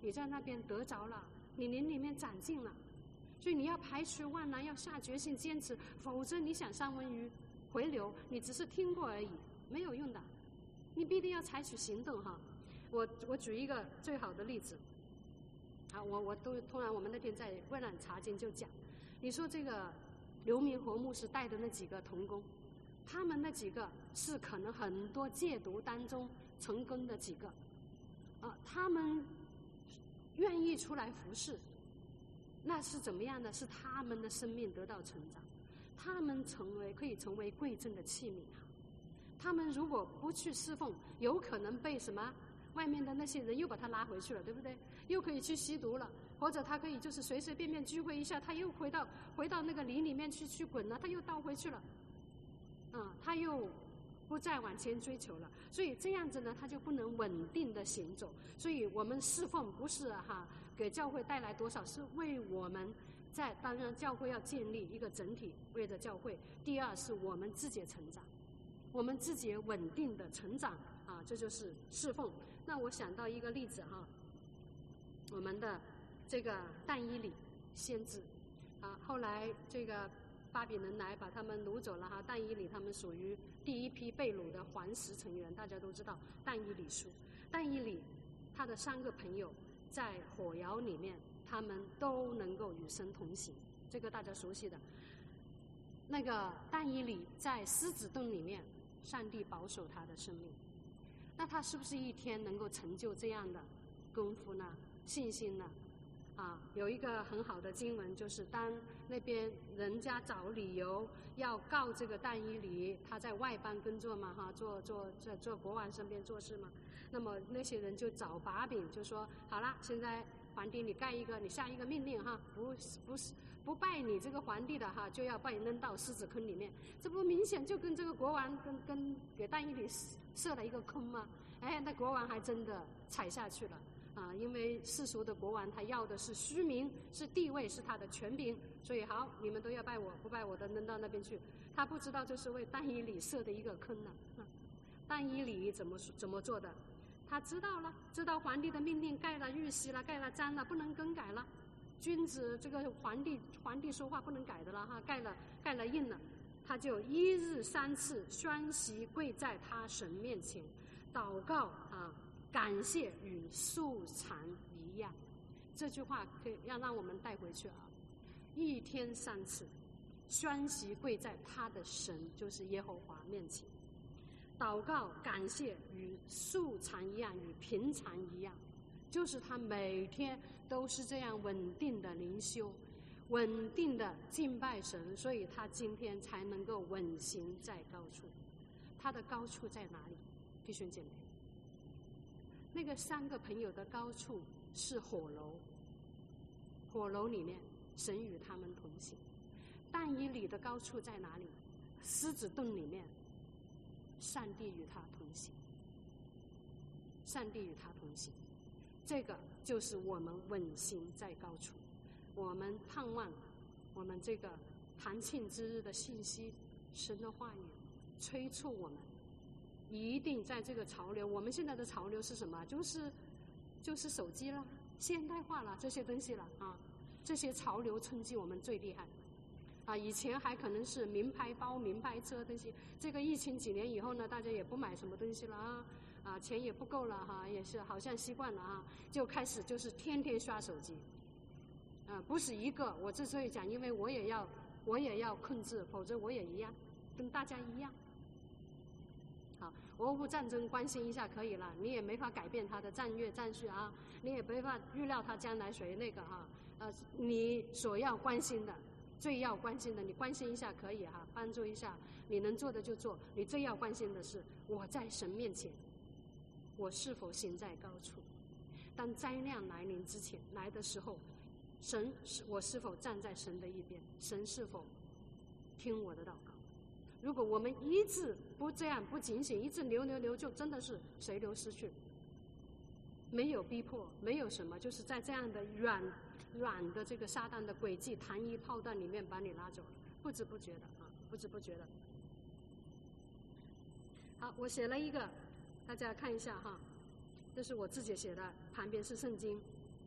你在那边得着了，你灵里面长进了。所以你要排除万难，要下决心坚持，否则你想三文鱼回流，你只是听过而已，没有用的。你必定要采取行动哈。我我举一个最好的例子。啊，我我都突然我们那天在微览查经就讲，你说这个刘明和牧师带的那几个同工，他们那几个是可能很多戒毒当中成功的几个，啊，他们愿意出来服侍，那是怎么样呢？是他们的生命得到成长，他们成为可以成为贵重的器皿啊。他们如果不去侍奉，有可能被什么外面的那些人又把他拉回去了，对不对？又可以去吸毒了，或者他可以就是随随便便聚会一下，他又回到回到那个林里面去去滚了，他又倒回去了，啊，他又不再往前追求了。所以这样子呢，他就不能稳定的行走。所以我们侍奉不是哈给教会带来多少，是为我们在当然教会要建立一个整体，为了教会。第二是我们自己的成长，我们自己稳定的成长啊，这就是侍奉。那我想到一个例子哈，我们的这个但以理先知啊，后来这个巴比伦来把他们掳走了哈，但以理他们属于第一批被掳的黄石成员，大家都知道但以理书。但以理他的三个朋友在火窑里面，他们都能够与神同行，这个大家熟悉的。那个但以理在狮子洞里面，上帝保守他的生命。那他是不是一天能够成就这样的功夫呢？信心呢？啊，有一个很好的经文，就是当那边人家找理由要告这个但以理，他在外邦工作嘛，哈，做做在做国王身边做事嘛。那么那些人就找把柄，就说好了，现在皇帝你盖一个，你下一个命令哈，不不是不拜你这个皇帝的哈，就要把你扔到狮子坑里面。这不明显就跟这个国王跟跟给但以理设了一个坑吗？哎，那国王还真的踩下去了。啊，因为世俗的国王他要的是虚名，是地位，是他的权柄，所以好，你们都要拜我，不拜我的扔到那边去。他不知道这是为但以理设的一个坑呢。啊，但以理怎么怎么做的？他知道了，知道皇帝的命令盖了玉玺了，盖了章了，不能更改了。君子这个皇帝皇帝说话不能改的了哈，盖了盖了印了，他就一日三次双膝跪在他神面前祷告啊。感谢与素常一样，这句话可以要让我们带回去啊！一天三次，双膝跪在他的神，就是耶和华面前，祷告感谢与素常一样，与平常一样，就是他每天都是这样稳定的灵修，稳定的敬拜神，所以他今天才能够稳行在高处。他的高处在哪里？弟兄姐妹，那个三个朋友的高处是火楼，火楼里面神与他们同行。但以理的高处在哪里？狮子洞里面，上帝与他同行，上帝与他同行。这个就是我们稳行在高处。我们盼望我们这个堂庆之日的信息，神的话语催促我们一定在这个潮流。我们现在的潮流是什么？就是就是手机了，现代化了，这些东西了啊，这些潮流冲击我们最厉害啊！以前还可能是名牌包、名牌车东西，这个疫情几年以后呢，大家也不买什么东西了啊，啊，钱也不够了哈、啊，也是好像习惯了啊，就开始就是天天刷手机，啊，不是一个。我之所以讲，因为我也要我也要控制，否则我也一样，跟大家一样。好，俄乌战争关心一下可以了，你也没法改变他的战略战术啊，你也没法预料他将来谁那个哈，呃，你所要关心的。最要关心的，你关心一下可以哈，帮助一下，你能做的就做。你最要关心的是，我在神面前，我是否行在高处？当灾难来临之前来的时候，神我是否站在神的一边？神是否听我的祷告？如果我们一直不这样不警醒，一直流流流，就真的是随流失去。没有逼迫，没有什么，就是在这样的软软的这个撒旦的诡计、糖衣炮弹里面把你拉走了，不知不觉的啊，不知不觉的。好，我写了一个，大家看一下哈，这是我自己写的，旁边是圣经。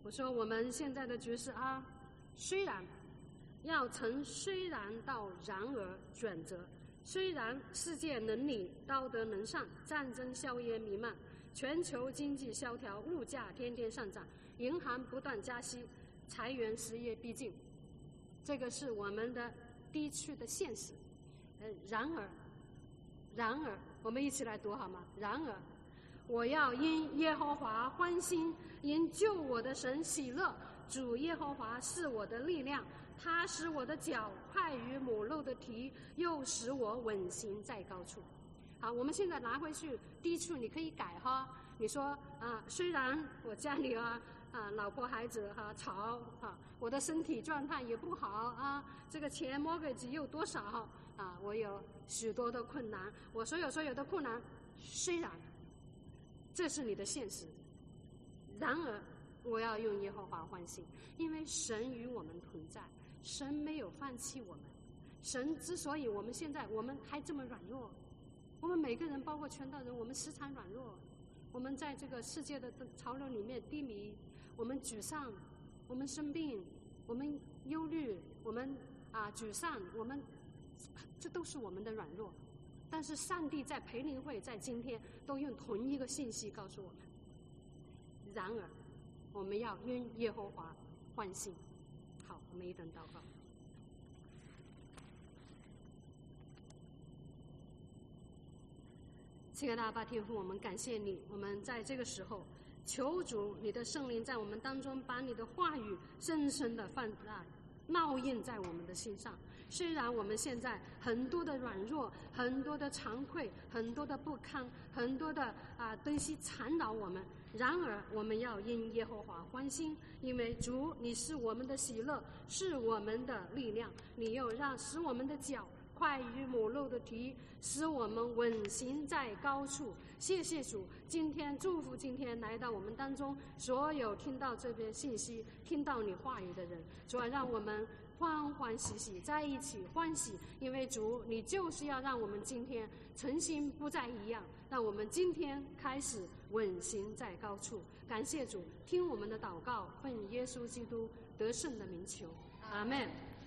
我说我们现在的局势啊，虽然要从虽然到然而转折，虽然世界伦理道德沦丧，战争硝烟弥漫，全球经济萧条，物价天天上涨，银行不断加息，裁员失业逼近，这个是我们的低处的现实。呃，然而，然而，我们一起来读好吗？然而，我要因耶和华欢心，因救我的神喜乐。主耶和华是我的力量，他使我的脚快于母鹿的蹄，又使我稳行在高处。好，我们现在拿回去低处，你可以改哈。你说啊，虽然我家里啊啊老婆孩子哈、啊、吵啊，我的身体状态也不好啊，这个钱 mortgage 又多少啊，我有许多的困难，我所有所有的困难，虽然这是你的现实，然而我要用耶和华欢心，因为神与我们同在，神没有放弃我们。神之所以我们现在我们还这么软弱，我们每个人包括全道人，我们时常软弱，我们在这个世界的潮流里面低迷，我们沮丧，我们生病，我们忧虑，我们啊沮丧，我们这都是我们的软弱。但是上帝在培灵会在今天都用同一个信息告诉我们，然而我们要因耶和华欢心。好，我们一同祷告。亲爱的阿爸天父，我们感谢你，我们在这个时候求主你的圣灵在我们当中，把你的话语深深的放大烙印在我们的心上。虽然我们现在很多的软弱，很多的惭愧，很多的不堪，很多的啊东西缠绕我们，然而我们要因耶和华欢心，因为主你是我们的喜乐，是我们的力量，你又让使我们的脚快于母鹿的蹄，使我们稳行在高处。谢谢主，今天祝福今天来到我们当中所有听到这边信息、听到你话语的人，主啊，让我们欢欢喜喜在一起欢喜，因为主你就是要让我们今天诚心不再一样，让我们今天开始稳行在高处。感谢主，听我们的祷告，奉耶稣基督得胜的名求，阿们。